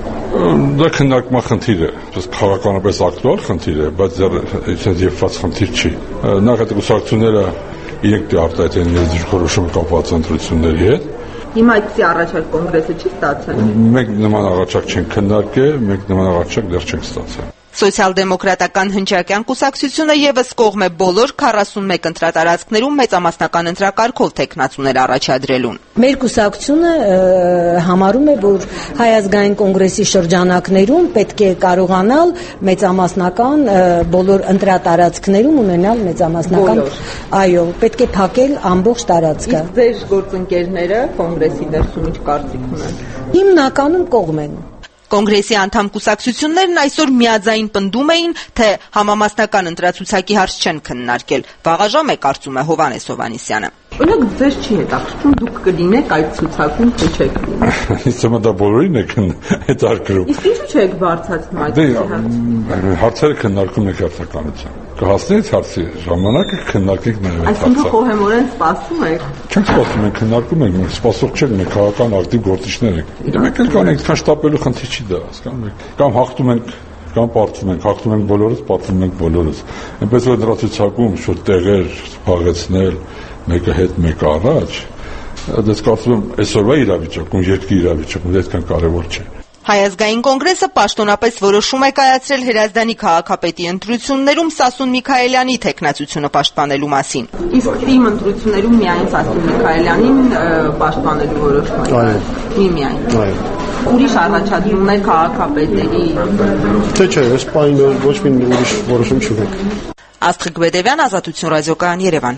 Դա քննարկման խնդիր է, ըստ քաղաքականապես ակտուալ խնդիր է, բայց դեռ եփված խնդիր չի։ Նախ այդ կուսակցությունները իրենք արտահայտեն իրենց դիրքորոշումը կապված ընտրությունների հետ Հիմա այդպիսի առաջարկ կոնգրեսը չի ստացել։ Մենք նման առաջարկ չենք քննարկել, մենք նման առաջարկ դեռ չենք ստացել։ Սոցիալ-դեմոկրատական հնչակյան կուսակցությունը եւս կողմ է բոլոր քառասունմեկ ընտրատարածքներում մեծամասնական ընտրակարգով տեխնացուներ առաջադրելուն։ Մեր կուսակցությունը համարում է, որ Հայ ազգային կոնգրեսի շրջանակներում պետք է կարողանալ մեծամասնական բոլոր ընտրատարածքներում ունենալ մեծամասնական, այո, պետք է փակել ամբողջ տարածքը։ Իսկ ձեր գործընկերները կոնգրեսի դերում ինչ կարծիք ունեն։ Հիմնականում կողմ են։ Կոնգրեսի անդամ կուսակցություններն այսօր միաձայն պնդում էին, թե համամասնական ընտրացուցակի հարց չեն քննարկել։ Վաղաժամ է, կարծում է Հովհաննես Հովհաննիսյանը։ Օրինակ ձեզ չի հետաքրքրում դուք կլինեք այդ ցուցակում, թե չեք լինի։ Իսկ դա բոլորին է հետաքրքրում։ Իսկ ինչու՞ չեք բարձրացնում այդ հարցը։ Հարցերը քննարկում եք հերթականությամբ։ Կհասնեք հարցի ժամանակը քննարկեք նաև այդ հարցը։ Այսինքն խոհեմորեն սպասում եք։ Չենք սպասում, մենք քննարկում ենք, մենք սպասող չենք, մենք քաղաքական ակտիվ գործիչներ ենք։ Մենք էլ կան այնքան շտապելու խնդիր չի դա, հասկանում եք։ Կամ հաղթում ենք, կամ պարտվում ենք, հաղթում ենք բոլորս, պարտվում ենք բոլորս։ Այնպես որ դրա ցուցակում շուտ տեղեր զբաղեցնել, մեկը հետ, մեկը առաջ, դες կարծում եմ այսօրվա իրավիճակում, երկրի իրավիճակում դա այդքան կարևոր չէ։ Հայ ազգային կոնգրեսը պաշտոնապես որոշում է կայացրել Հրազդանի քաղաքապետի ընտրություններում Սասուն Միքայելյանի տեխնացությունը պաշտպանելու մասին։ Իսկ թիմ ընտրություններում միայն Սասուն Միքայելյանին պաշտպանելու որոշում է։ Մի միայն։ Ուրիշ առաջադրումներ քաղաքապետերի։ Թե չէ, այս պայն ոչ մի ուրիշ որոշում չունենք։ Աստղիկ Բեդևյան, Ազատություն ռադիոկայան, Երևան։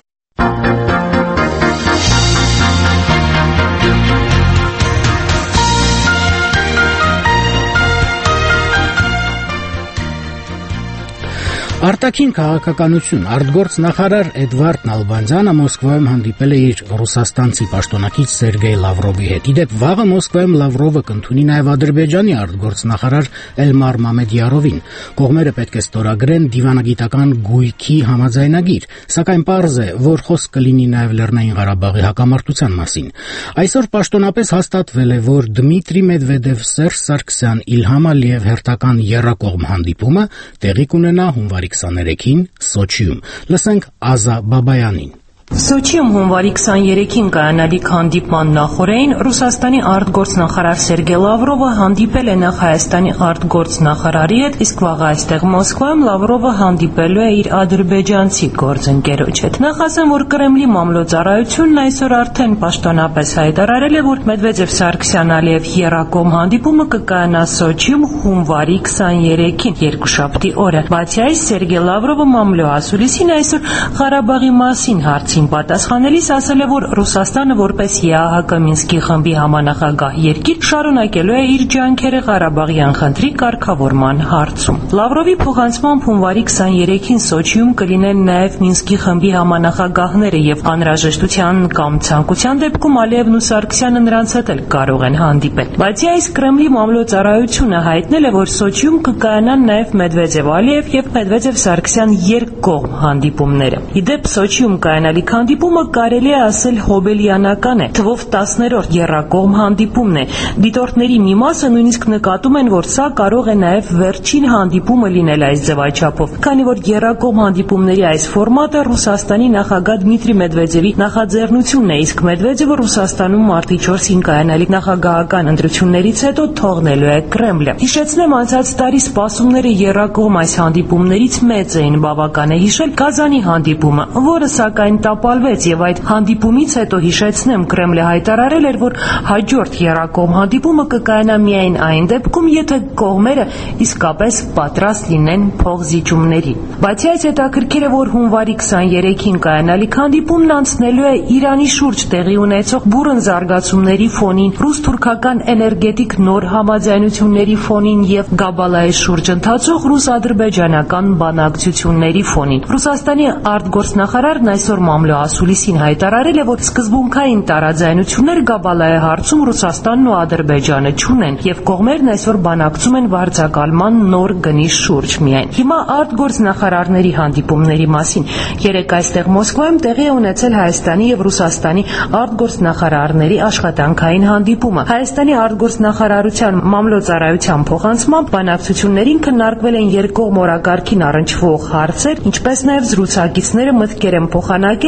Արտաքին քաղաքականություն արտգործ նախարար Էդվարդ Նալբանդյանը Մոսկվայում հանդիպել է իր ռուսաստանցի պաշտոնակից Սերգեյ Լավրովի հետ։ Իդեպ վաղը Մոսկվայում Լավրովը կընդունի նաև Ադրբեջանի արտգործ նախարար Էլմար Մամեդյարովին։ Կողմերը պետք է ստորագրեն դիվանագիտական գույքի համաձայնագիր, սակայն պարզ է, որ խոսք կլինի նաև Լեռնային Ղարաբաղի հակամարտության մասին։ Այսօր պաշտոնապես հաստատվել է, որ Դմիտրի Մեդվեդև, Սերժ Սարգսյան, Իլհամ Ալիև հերթական եռակողմ հանդիպումը տեղի կունենա հունվարի քսաներեքին Սոչիում։ Լսենք Ազա Բաբայանին։ Սոչիում հունվարի քսաներեքին կայանալիք հանդիպման նախօրեին Ռուսաստանի արտգործնախարար Սերգեյ Լավրովը հանդիպել է նախ Հայաստանի արտգործնախարարի հետ, իսկ վաղ այստեղ Մոսկվայում Լավրովը հանդիպելու է իր ադրբեջանցի գործընկերոջ հետ։ Նախ ասեմ, որ Կրեմլի մամլոյցարայությունն այսօր արդեն պաշտոնապես հայտարարել է, որ Մեդվեդև-Սարգսյան-Ալիև եռակողմ հանդիպումը կկայանա Սոչիում հունվարի քսաներեքին, երկուշաբթի օրը։ Բացի այս, Սերգեյ Լավրովը մամլոյասուլիսին այսօր Ղարաբաղի մասին հարցին պատասխանելիս ասել է, որ Ռուսաստանը որպես ԵԱՀԿ Մինսկի խմբի համանախագահ երկիր շարունակելու է իր ջանքերը Ղարաբաղյան խնդրի կարգավորման հարցում։ Լավրովի փոխանցմամբ հունվարի քսաներեքին Սոչիում կլինեն նաև Մինսկի խմբի համանախագահները եւ անհրաժեշտության կամ ցանկության դեպքում Ալիևն ու Սարգսյանը նրանց հետ էլ կարող են հանդիպել։ Բացի այս, Կրեմլի մամլոյցարայությունը հայտնել է, որ Սոչիում կկայանան նաև Մեդվեդև-Ալիև եւ Մեդվեդև-Սարգսյան երկկողմ հանդիպումները։ Իդեպ Սոչիում կայանալիք հանդիպումը կարելի է ասել հոբելյանական է, թվով տասներորդ եռակողմ հանդիպումն է։ Դիտորդների մի մասը նույնիսկ նկատում են, որ սա կարող է նաև վերջին հանդիպումը լինել այս ձևաչափով, քանի որ եռակողմ հանդիպումների այս ֆորմատը Ռուսաստանի նախագահ Դմիտրի Մեդվեդևի նախաձեռնությունն է, իսկ Մեդվեդևը Ռուսաստանում մարտի չորսին կայանալիք նախագահական ընտրություններից հետո թողնելու է Կրեմլը։ Հիշեցնեմ, անցած տարի սպասումները եռակողմ այս հանդիպումներից մեծ էին, բավական է հիշել Կազանի հանդիպումը, որը սակայն տապալվեց, եւ այդ հանդիպումից հետո հիշեցնեմ, Կրեմլը հայտարարել էր, որ հաջորդ եռակողմ հանդիպումը կկայանա միայն այն դեպքում, եթե կողմերը իսկապես պատրաստ լինեն փոխզիջումների։ Բացի այս, հետաքրքիր է, որ հունվարի քսաներեքին կայանալիք հանդիպումն անցնելու է Իրանի շուրջ տեղի ունեցող բուռն զարգացումների ֆոնին, ռուս-թուրքական էներգետիկ նոր համաձայնությունների ֆոնին եւ Գաբալայի շուրջ ընթացող ռուս-ադրբեջանական բանակցությունների ֆոնին։ Ռուսաստանի արտգործնախարարն այսօր մամլոյասուլիսին հայտարարել է, որ սկզբունքային տարաձայնություններ Գաբալայի հարցում Ռուսաստանն ու Ադրբեջանը չունեն եւ կողմերն այսօր բանակցում են վարձակալման նոր գնի շուրջ միայն։ Հիմա արտգործնախարարների հանդիպումների մասին։ Երեկ այստեղ Մոսկվայում տեղի է ունեցել Հայաստանի եւ Ռուսաստանի արտգործնախարարների աշխատանքային հանդիպումը։ Հայաստանի արտգործնախարարության մամլոյցարայության փոխանցմամբ բանակցություններին քննարկվել են երկկողմ օրակարգին առնչվող հարցեր, ինչպես նաեւ զրուցակիցները մտքեր են փոխանակել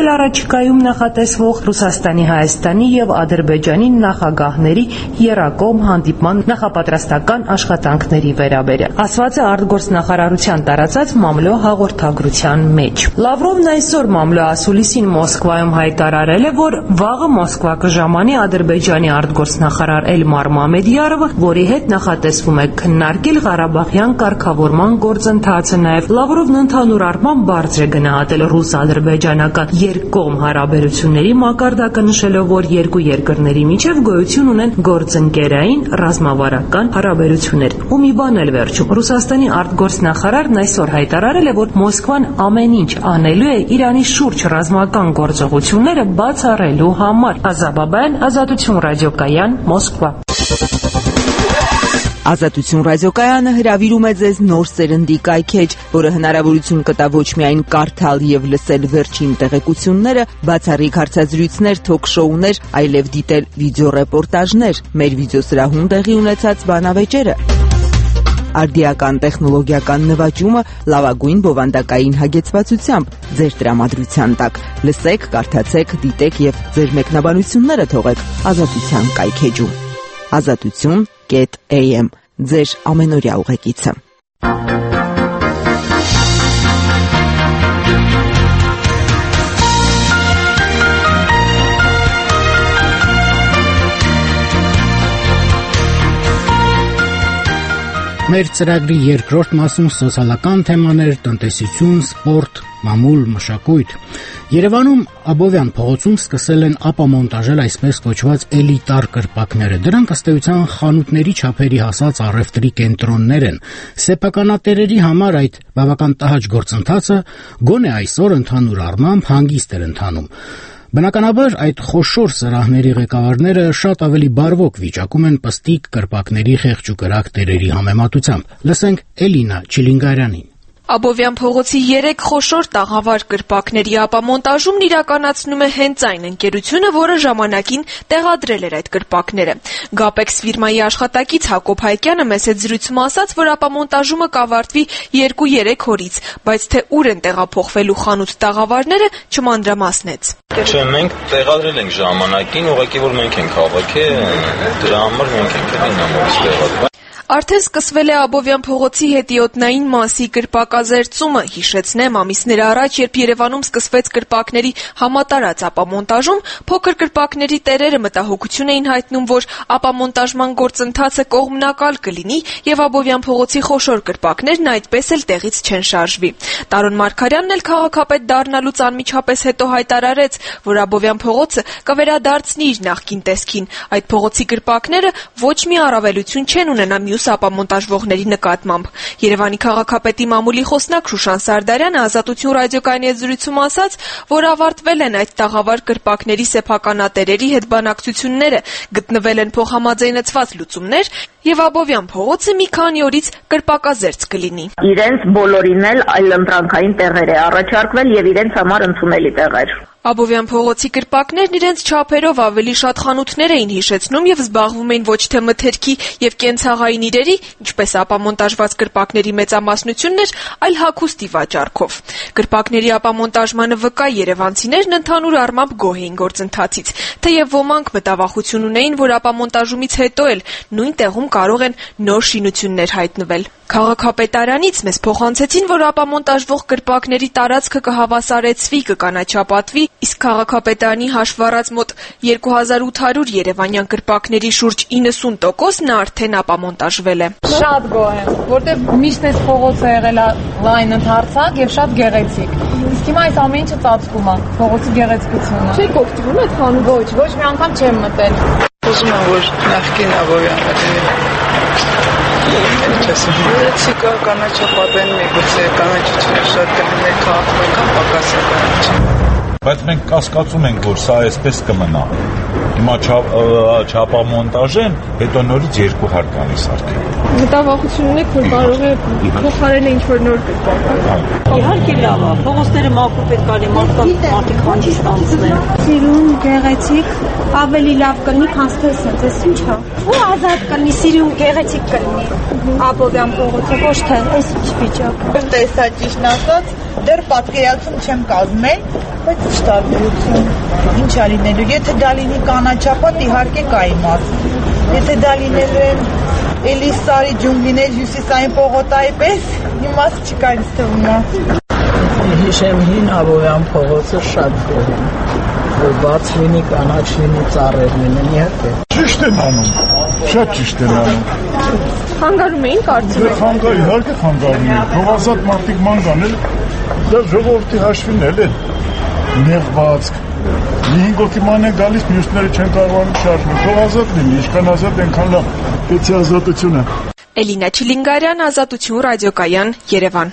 առաջիկայում նախատեսվող Ռուսաստանի, Հայաստանի եւ Ադրբեջանի նախագահների եռակողմ հանդիպման նախապատրաստական աշխատանքների վերաբերյալ, ասված է արտգործնախարարության տարածած մամլո հաղորդագրության մեջ։ Լավրովն այսօր մամլո ասուլիսին Մոսկվայում հայտարարել է, որ վաղը Մոսկվա կժամանի Ադրբեջանի արտգործնախարար Էլմար Մամեդյարովը, որի հետ նախատեսվում է քննարկել Ղարաբաղյան կարգավորման գործընթացը, նաև Լավրովն ընդհանուր առմամբ բարձր է գնահատել ռուս-ադրբեջանական երկկողմ հարաբերությունների մակարդակը, նշելով, որ երկու երկրների միջև գոյություն ունեն գործընկերային ռազմավարական հարաբերություններ։ Ու մի բան էլ վերջում, Ռուսաստանի արտգործնախարարն այսօր հայտարարել է, որ Մոսկվան ամեն ինչ անելու է Իրանի շուրջ ռազմական գործողությունները բացառելու համար։ Ազաբաբյան, Ազատություն ռադիոկայան, Մոսկվա։ Ազատություն ռադիոկայանը հրավիրում է ձեզ նոր սերնդի կայքեջ, որը հնարավորություն կտա ոչ միայն կարդալ եւ լսել վերջին տեղեկությունները, բացառիկ հարցազրույցներ, թոք-շոուներ, այլև դիտել վիդեոռեպորտաժներ, մեր վիդեոսրահում տեղի ունեցած բանավեճերը, արդիական տեխնոլոգիական նվաճումը լավագույն բովանդակային հագեցվածությամբ ձեր տրամադրության տակ։ Լսեք, կարդացեք, դիտեք եւ ձեր մեկնաբանությունները թողեք Ազատության կայքեջում։ Ազատություն am ձեր ամենօրյա ուղեկիցը։ Մեր ծրագրի երկրորդ մասում սոցիալական թեմաներ, տնտեսություն, սպորտ, մամուլ, մշակույթ։ Երևանում Աբովյան փողոցում սկսել են ապամոնտաժել այսպես կոչված էլիտար կրպակները։ Դրանք ըստ էության խանութների չափերի հասած առևտրի կենտրոններ են։ Սեփականատերերի համար այդ բավական տհաճ գործընթացը գոնե այսօր ընդհանուր առմամբ հանգիստ էր ընթանում։ Բնականաբար այդ խոշոր սրահների ղեկավարները շատ ավելի բարվոք վիճակում են պստիկ կրպակների խեղճ ու կրակ տերերի համեմատությամբ։ Լսենք Էլինա Չիլինգարյանին։ Աբովյան փողոցի երեք խոշոր տաղավար կրպակների ապամոնտաժումն իրականացնում է հենց այն ընկերությունը, որը ժամանակին տեղադրել էր այդ կրպակները։ Գապեքս ֆիրմայի աշխատակից Հակոբ Հայկյանը մեծ զրույցում ասաց, որ ապամոնտաժումը կավարտվի երկու-երեք օրից, բայց թե ուր են տեղափոխվելու խանութ տաղավարները չմանրամասնեց։ Չէ, մենք տեղադրել ենք ժամանակին, ուղղակի որ մենք ենք հավաքել, դրա համար մենք ենք նամակից տեղադրել։ Արդեն սկսվել է Աբովյան փողոցի հետիոտնային մասի կրպակազերծումը, հիշեցնեմ, ամիսներ առաջ, երբ Երևանում սկսվեց կրպակների համատարած ապամոնտաժում, փոքր կրպակների տերերը մտահոգություն էին հայտնում, որ ապամոնտաժման գործընթացը կողմնակալ կլինի եւ Աբովյան փողոցի խոշոր կրպակներն այդպես էլ տեղից չեն շարժվի։ Տարոն Մարգարյանն էլ քաղաքապետ դառնալուց անմիջապես հետո հայտարարեց, որ Աբովյան փողոցը կվերադարձնի իր նախկին տեսքին։ Այդ փողոցի կրպակները ոչ մի առավելություն չեն ունենա մյուս ապամոնտաժվողների նկատմամբ։ Երևանի քաղաքապետի մամուլի խոսնակ Շուշան Սարդարյանը Ազատություն ռադիոկայանի զրույցում ասաց, որ ավարտվել են այդ տաղավար կրպակների սեփականատերերի հետ բանակցությունները, գտնվել են փոխհամաձայնեցված լուծումներ եւ Աբովյան փողոցը մի քանի օրից կրպակազերծ կլինի։ Իրենց բոլորին էլ այլընտրանքային տեղեր է առաջարկվել եւ իրենց համար ընդունելի տեղեր։ Աբովյան փողոցի կրպակներն իրենց չափերով ավելի շատ խանութներ էին հիշեցնում եւ զբաղվում էին ոչ թե մթերքի եւ կենցաղային իրերի, ինչպես ապամոնտաժված կրպակների մեծամասնությունն էր, այլ հագուստի վաճառքով։ Կրպակների ապամոնտաժմանը վկա երևանցիներն ընդհանուր առմամբ գոհ էին գործընթացից, թեև ոմանք մտավախություն ունեին, որ ապամոնտաժումից հետո էլ նույն տեղում կարող են նոր շինություններ հայտնվել։ Քաղաքապետարանից մեզ փոխանցեցին, որ ապամոնտաժվող կրպակների տարածքը կհավասարեցվի, կկանաչապատվի, իսկ քաղաքապետարանի հաշվառած մոտ երկու հազար ութ հարյուր երևանյան կրպակների շուրջ իննսուն տոկոսն արդեն ապամոնտաժվել է։ Շատ գոհ եմ, որտեղ միշտ այս փողոցը եղել է լայն ընդարձակ եւ շատ գեղեցիկ։ Իսկ հիմա այս ամեն ինչը ծածկում է, փողոցի գեղեցկությունը։ Չեք օգտվում այդ խանութ։ Ոչ, ոչ մի անգամ չեմ մտել։ Ուզում եմ, որ նախկին Աբովյանը Չեսիկա կանաչապատեն միգուցե կանաչիչներ շատ կլիներ քաղաքական պակասական։ Բայց մենք կասկածում ենք, որ սա այսպես կմնա։ Հիմա չապամոնտաժեն, հետո նորից երկու հար կանի սարքեն։ Մտավախություն ունեք, որ կարող է փոխարենը ինչ-որ նոր կրպակ։ Իհարկե լավ է, փողոցները մաքուր պետք է լինեն, մարդիկ հանգիստ անցնեն։ Սիրուն, գեղեցիկ, ավելի լավ կլինի, քան ստեսից, էս ինչ է։ Ու ազատ կլինի, սիրուն, գեղեցիկ կլինի։ Աբովյան փողոցը ոչ թե էս ինչ վիճակ։ Տեսա ճիշտ ասած, Դեռ պատկերացում չեմ կազմել, բայց ի՞նչ տարբերություն, ինչ ա լինելու։ Եթե դա լինի կանաչապատ, իհարկե կա իմաստ։ Եթե դա լինելու են էլի սարի ջունգլիներ հյուսիսային պողոտայի պես, իմաստ չկա ինձ թվում է։ Հիշեմ հին Աբովյան փողոցը շատ գոհ եմ, որ բաց լինի, կանաչ լինի, ծառեր լինեն, իհարկե։ Ճիշտ են անում, շատ ճիշտ են անում։ Խանգարում էին կարծում եք։ Խանգար, իհարկե խանգարում էին։ Թողազատ մարդիկ ման գանել, դա ժողովրդի հաշվին էլ է։ Նեղվածք։ Մի հինգ օքի ման են գալիս, մյուսները չեն կարողանում շարժվել։ Թողազատ լինի, ինչքան ազատ ենքան լավ։ Էցի ազատությունը։ Էլինա Չիլինգարյան, Ազատություն ռադիոկայան, Երևան։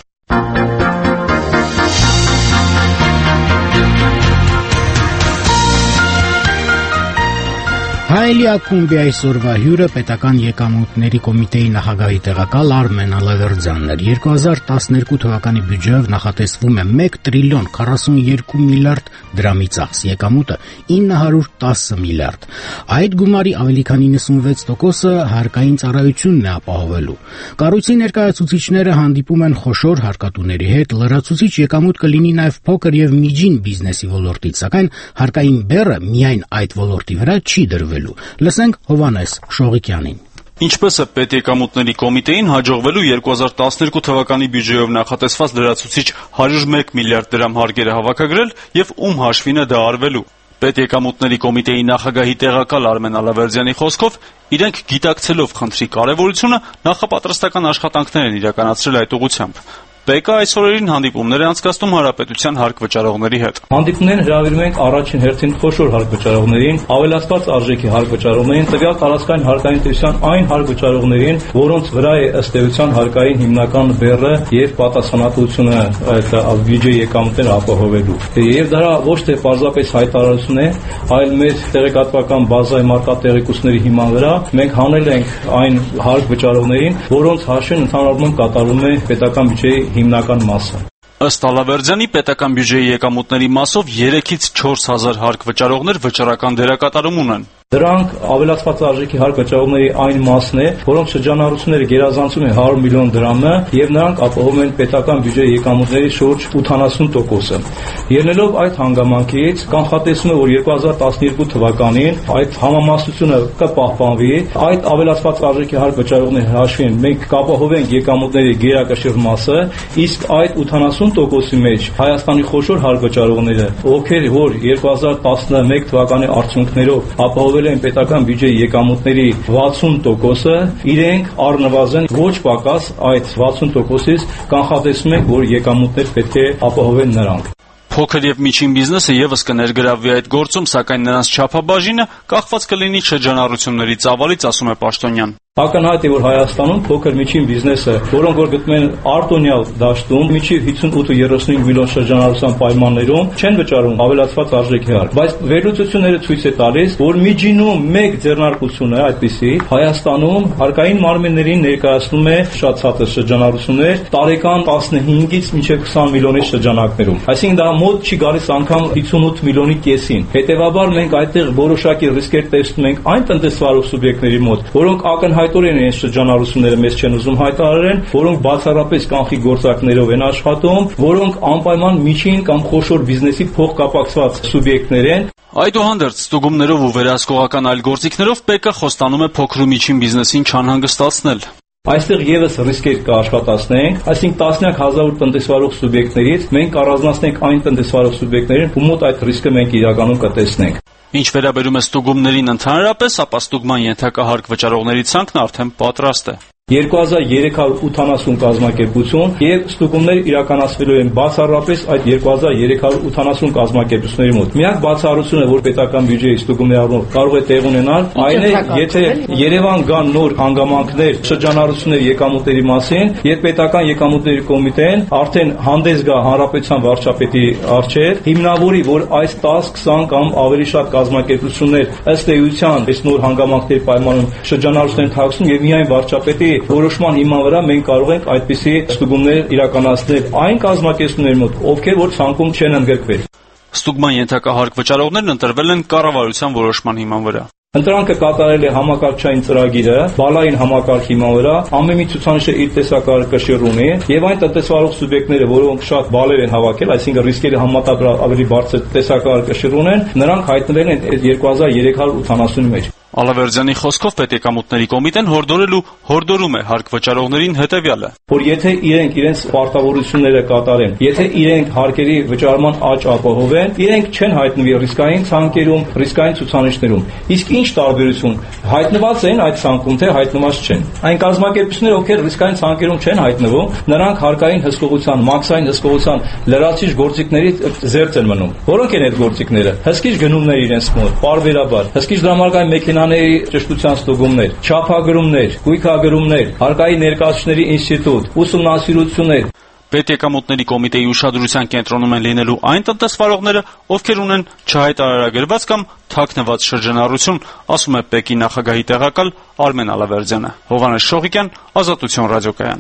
Հայելի ակումբի այսօրվա հյուրը պետական եկամուտների կոմիտեի նախագահի տեղակալ Արմեն Ալավերդյանն էր։ երկու հազար տասներկու թվականի բյուջեով նախատեսվում է մեկ տրիլիոն քառասունյոթ միլիարդ դրամի ծախս, եկամուտը ինը հարյուր տասը միլիարդ։ Այդ գումարի ավելի քան իննսունվեց տոկոսը հարկային ծառայությունն է ապահովելու։ Կառույցի ներկայացուցիչները հանդիպում են խոշոր հարկատուների հետ, լրացուցիչ եկամուտ կլինի նաև փոքր եւ միջին բիզնեսի ոլորտից, սակայն հարկային բեռը միայն այդ ոլորտի վրա չի դրվելու։ Լսենք Հովանես Շողիկյանին։ Ինչպես է պետեկամուտների կոմիտեին հաջողվելու երկու հազար տասներկու թվականի բյուջեով նախատեսված լրացուցիչ հարյուր մեկ միլիարդ դրամ հարկերը հավաքագրել եւ ում հաշվին է դա արվելու։ Պետեկամուտների կոմիտեի նախագահի տեղակալ Արմեն Ալավերդյանի խոսքով իրենք գիտակցելով խնդրի կարևորությունը նախապատրաստական աշխատանքներ են իրականացրել այդ ուղղությամբ։ ՊԿ այս օրերին հանդիպումներ է անցկացնում հանրապետության հարկվճարողների հետ։ Հանդիպումներն հրավիրում ենք առաջին հերթին խոշոր հարկվճարողներին, ավելացված արժեքի հարկվճարողներին, տվյալ տարածքային հարկային տնտեսության այն հարկվճարողներին, որոնց վրա է ըստ էության հարկային հիմնական բեռը եւ պատասխանատվությունը այդ բյուջեի եկամուտները ապահովելու։ Եվ դա ոչ թե պարզապես հայտարարություն է, այլ մեր տեղեկատվական բազայի մարտատեղեկությունների հիման վրա մենք հանել ենք այն հարկվճարողներին, որոնց հաշվին ընդհանրապես կատարվում է պետական բյուջեի հիմնական մասը։ Ըստ Ալավերդյանի պետական բյուջեի եկամուտների մասով երեքից չորս հազար հարկվճարողներ վճռական դերակատարում ունեն։ Դրանք ավելացված արժեքի հարկվճարողների այն մասն է, որոնց շրջանառությունները գերազանցում են հարյուր միլիոն դրամը եւ նրանք ապահովում են պետական բյուջեի եկամուտների շուրջ ութանասուն տոկոսը։ Ելնելով այդ հանգամանքից, կանխատեսում է, որ երկու հազար տասներկու թվականին այդ համամասնությունը կպահպանվի, այդ ավելացված արժեքի հարկվճարողների հաշվին մենք կապահովենք եկամուտների գերակշիռ մասը, իսկ այդ ութանասուն տոկոսի մեջ Հայաստանի խոշոր հարկվճարողները, ովքեր որ երկու հազար տասնմեկ թվականի արդյունքներով ապահովել են պետական բյուջեի եկամուտների վաթսուն տոկոսը, իրենք առնվազն ոչ պակաս այդ վաթսուն տոկոսից կանխատեսում ենք, որ եկամուտներ պետք է ապահովեն նրանք։ Փոքր եւ միջին բիզնեսը եւս կներգրավվի այդ գործում, սակայն նրանց չափաբաժինը կախված կլինի շրջանառությունների ծավալից, ասում է Պաշտոնյան։ Ակնհայտ է, որ Հայաստանում փոքր միջին բիզնեսը, որոնք որ գտնվում են արտոնյալ դաշտում, միջին հիսունութ ու երեսունհինգ միլիոն շրջանառության պայմաններում չեն վճարում ավելացված արժեքի հարկ, բայց վերլուծությունները ցույց է տալիս, որ միջինում մեկ ձեռնարկությունը այդպիսի Հայաստանում հարկային մարմիններին ներկայացնում է շատ ցածր շրջանառություններ, տարեկան տասնհինգից մինչև քսան միլիոնի շրջանակներում։ Այսինքն դա մոտ չի գալիս անգամ հիսունութ միլիոնի կեսին։ Հետևաբար մենք այդտեղ որոշակի ռիսկեր տեսնում ենք այն տնտեսվարող սուբյեկտների մոտ, որոնք ակնհայտորեն են շրջանառությունները մեզ չեն ուզում հայտարարեն, որոնք բացառապես կանխիկ գործակներով են աշխատում, որոնք անպայման միջին կամ խոշոր բիզնեսի փոխկապակցված սուբյեկտներ են։ Այդուհանդերձ ստուգումներով ու վերահսկողական այլ գործիքներով ՊԿ խոստանում է փոքր ու միջին բիզնեսին չանհանգստացնել։ Այստեղ եւս ռիսկեր կաշխատացնենք, այսինքն տասնյակ հազար տնտեսվարող սուբյեկտներից մենք կառանձնացնենք այն տնտեսվարող սուբյեկտներին, ում մոտ այդ ռիսկը մենք իրականում կտեսնենք։ Ինչ վերաբերում է ստուգումներին ընդհանրապես, ապա ստուգման ենթակա հարկվճարողների ցանկն արդեն պատրաստ է։ երկու հազար երեք հարյուր ութանասուն կազմակերպություն եւ ստուգումներ իրականացվելու են բացառապես այդ երկու հազար երեք հարյուր ութանասուն կազմակերպությունների մոտ։ Միակ բացառությունը, որ պետական բյուջեի ստուգումների առումով կարող է տեղ ունենալ, այն է, եթե Երևան գան նոր հանգամանքներ, շրջանառություններ եկամուտների մասին, եւ պետական եկամուտների կոմիտեն արդեն հանդես գա հանրապետության վարչապետի առջև, հիմնավորի, որ այս տասը քսան կամ ավելի շատ կազմակերպություններ ըստ էության այս նոր հանգամանքների պայմաններում շրջանառություն են թաքցնում եւ միայն վարչապետի որոշման հիման վրա մենք կարող ենք այդպիսի ստուգումներ իրականացնել այն կազմակերպությունների մոտ, ովքեր որ ցանկում չեն ընդգրկվել։ Ստուգման ենթակա հարկվճարողներն ընտրվել են կառավարության որոշման հիման վրա։ Ընտրանքը կատարել է համակարգչային ծրագիրը, բալային համակարգի վրա, ամեն մի ցուցանիշը իր տեսակարգը շիրունի եւ այն տնտեսվարող սուբյեկտները, որոնք շատ բալեր են հավաքել, այսինքն ռիսկերը համատաբար ավելի բարձր տեսակարգը շիրուն են, նրանք հայտնվել են երկու հազար երեք հարյուր ութանասունի մեջ։ Ալավերդյանի խոսքով պետեկամուտների կոմիտեն հորդորել ու հորդորում է հարկ վճարողներին հետևյալը. որ եթե իրենք իրենց պարտավորությունները կատարեն, եթե իրենք հարկերի վճարման աճ ապահովեն, իրենք չեն հայտնվի ռիսկային ցանկերում, ռիսկային ցուցանիշներում։ Իսկ ինչ տարբերություն հայտնված են այդ ցանկում, թե հայտնված չեն։ Այն կազմակերպությունները, ովքեր ռիսկային ցանկերում չեն հայտնվում, նրանք հարկային հսկողության, մաքսային հսկողության լրացիչ գործիքների զերծ են մնում։ Որոնք են այդ գործիքները։ Հսկիչ գնումներ իրենց մոտ, պարբերաբար, հսկիչ դրամարկային մեքենաների ճշտության ստուգումներ, չափագրումներ, գույքագրումներ, հարկային ներկայացուցիչների ինստիտուտ, ուսումնասիրություններ։ Պետեկամուտների կոմիտեի ուշադրության կենտրոնում են լինելու այն տնտեսվարողները, ովքեր ունեն չհայտարարագրված կամ թաքնված շրջանառություն, ասում է ՊԵԿ-ի նախագահի տեղակալ Արմեն Ալավերդյանը։ Հովհաննես Շողիկյան, Ազատություն ռադիոկայան։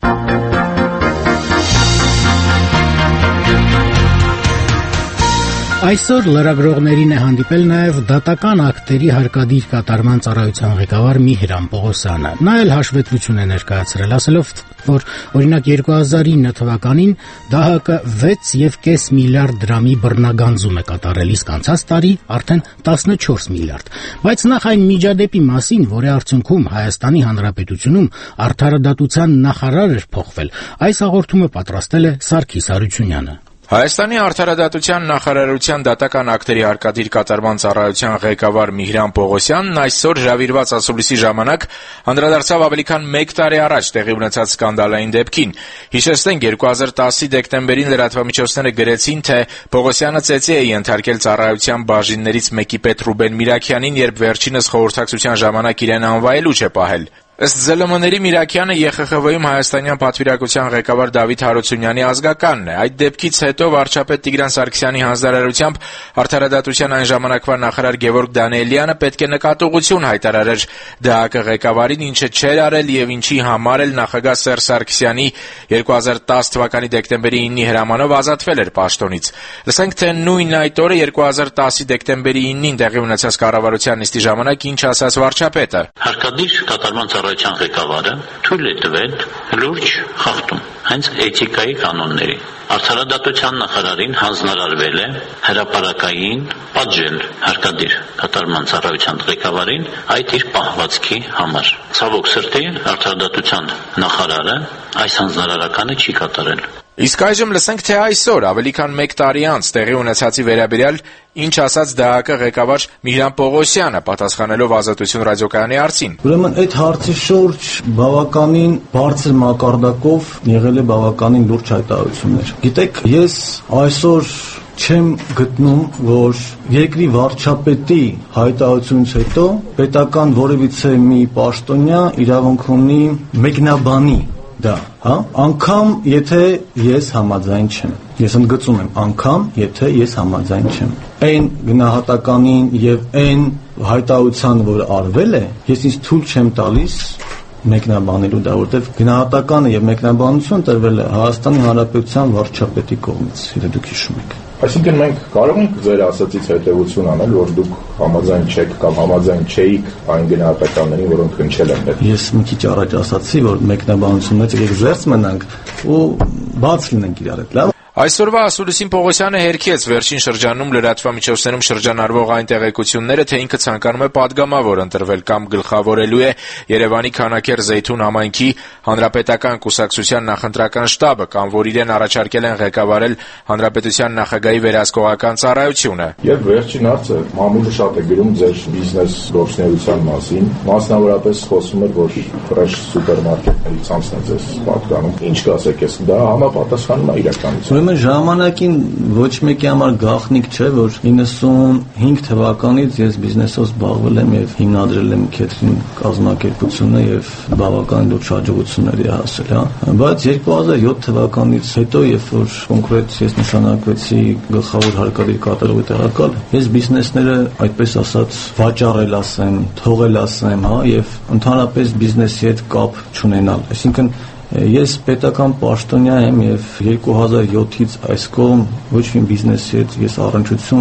Այսօր լրագրողներին է հանդիպել նաև դատական ակտերի հարկադիր կատարման ծառայության ղեկավար Միհրան Պողոսյանը։ Նա էլ հաշվետվություն է ներկայացրել, ասելով, որ օրինակ երկու հազար ինը թվականին ԴՀԿ վեց եւ կես միլիարդ դրամի բռնագանձում է կատարել, իսկ անցած տարի արդեն տասնչորս միլիարդ։ Բայց նախ այն միջադեպի մասին, որի արդյունքում Հայաստանի Հանրապետությունում արդարադատության նախարար էր փոխվել, այս հաղորդումը պատրաստել է Սարգիս Հարությունյանը։ Հայաստանի արդարադատության նախարարության դատական ակտերի հարկադիր կատարման ծառայության ղեկավար Միհրան Պողոսյանն այսօր հրավիրված ասուլիսի ժամանակ անդրադարձավ ավելի քան մեկ տարի առաջ տեղի ունեցած սկանդալային դեպքին։ Հիշեցնենք, երկու հազար տասի դեկտեմբերին լրատվամիջոցները գրեցին, թե Պողոսյանը ծեծի է ենթարկել ծառայության բաժիններից մեկի պետ Ռուբեն Միրաքյանին, երբ վերջինս խորհրդակցության ժամանակ իրեն անվայելուչ է պահել։ Ըստ ԶԼՄ-ների Միրաքյանը ԵԽԽՎ-ում հայաստանյան պատվիրակության ղեկավար Դավիթ Հարությունյանի ազգականն է։ Այդ դեպքից հետո վարչապետ Տիգրան Սարգսյանի հանձնարարությամբ արդարադատության այն ժամանակվա նախարար Գևորգ Դանիելյանը պետք է նկատողություն հայտարարեր ԴՀԿ ղեկավարին, ինչը չէր արել եւ ինչի համար էլ նախագահ Սերժ Սարգսյանի երկու հազար տասը թվականի դեկտեմբերի ինի հրամանով ազատվել էր պաշտոնից։ Լսենք, թե նույն այդ օրը երկու հազար տասի դեկտեմբերի ինին տեղի ունեցած կառավարության նիստի ժամանակ ինչ ասաց վարչապետը։ Հարկադիր կատարման ծառայության ղեկավարը թույլ է տվել լուրջ խախտում հենց էթիկայի կանոնների։ Արդարադատության նախարարին հանձնարարվել է հրապարակային պատժել հարկադիր կատարման ծառայության ղեկավարին այդ իր պահվածքի համար։ Ցավոք սրտի արդարադատության նախարարը այս հանձնարարականը չի կատարել։ Իսկ այժմ լսենք, թե այսօր ավելի քան մեկ տարի անց տեղի ունեցածի վերաբերյալ ինչ ասաց ԴՀԿ ղեկավար Միհրան Պողոսյանը, պատասխանելով Ազատություն ռադիոկայանի հարցին։ Ուրեմն այդ հարցի շուրջ բավականին բարձր մակարդակով եղել է բավականին լուրջ հայտարարություններ։ Գիտեք, ես այսօր չեմ գտնում, որ երկրի վարչապետի հայտարարությունից հետո պետական որևիցե մի պաշտոնյա իրավունք ունի մեկնաբանի դա, հա, անգամ եթե ես համաձայն չեմ։ Ես ընդգծում եմ, անգամ եթե ես համաձայն չեմ։ Այն գնահատականին եւ այն հայտարարության, որ արվել է, ես ինձ թույլ չեմ տալիս մեկնաբանելու դա, որտեղ գնահատականը եւ մեկնաբանությունը տրվել է Հայաստանի Հանրապետության վարչապետի կողմից, եթե դուք հիշում եք։ Այսինքն մենք կարող ենք ձեր ասացից հետևություն անել, որ դուք համաձայն չեք կամ համաձայն չէիք այն գնահատականներին, որոնք հնչել են։ Ես մի քիչ առաջ ասացի, որ մեկնաբանությունից եկեք զերծ մնանք ու բաց լինենք իրար հետ, լավ։ Այսօրվա ասուլիսին Պողոսյանը հերքեց վերջին շրջանում լրատվամիջոցներում շրջանառվող այն տեղեկությունները, թե ինքը ցանկանում է падգամավոր ընտրվել կամ գլխավորելու է Երևանի Քանաքեր Զեյթուն համայնքի հանրապետական կուսակցության նախընտրական շտաբը, կամ որ իրեն առաջարկել են ղեկավարել հանրապետության նախագահի վերահսկողական ծառայությունը։ Եվ վերջին հարցը մամուլը շատ է գրում ձեր բիզնես գործունեության մասին, մասնավորապես խոսում էր, որ ֆրեշ սուպերմարկետների ցանցն է ձեզ պատկանում։ Ինչ կասեք, ես դա համապատասխանում է իրականությանը։ Ուրեմն ժամանակին ոչ մեկի համար գաղտնիք չէ, որ իննսունհինգ թվականից ես բիզնեսով զբաղվել եմ եւ հիմնադրել եմ քեթրին կազմակերպությունը եւ բավական լուրջ հաջողությունների հասել, հա։ Բայց երկու հազար յոթ թվականից հետո, երբ որ կոնկրետ ես նշանակվեցի գլխավոր հարկադիր կատարողի տեղակալ, ես բիզնեսները այդպես ասած վաճառել ասեմ, թողել ասեմ, հա, եւ ընդհանրապես բիզնեսի հետ կապ չունենալ։ Այսինքն ես պետական պաշտոնյա եմ եւ երկու հազար յոթից այս կողմ ոչ մի բիզնեսի հետ ես առնչություն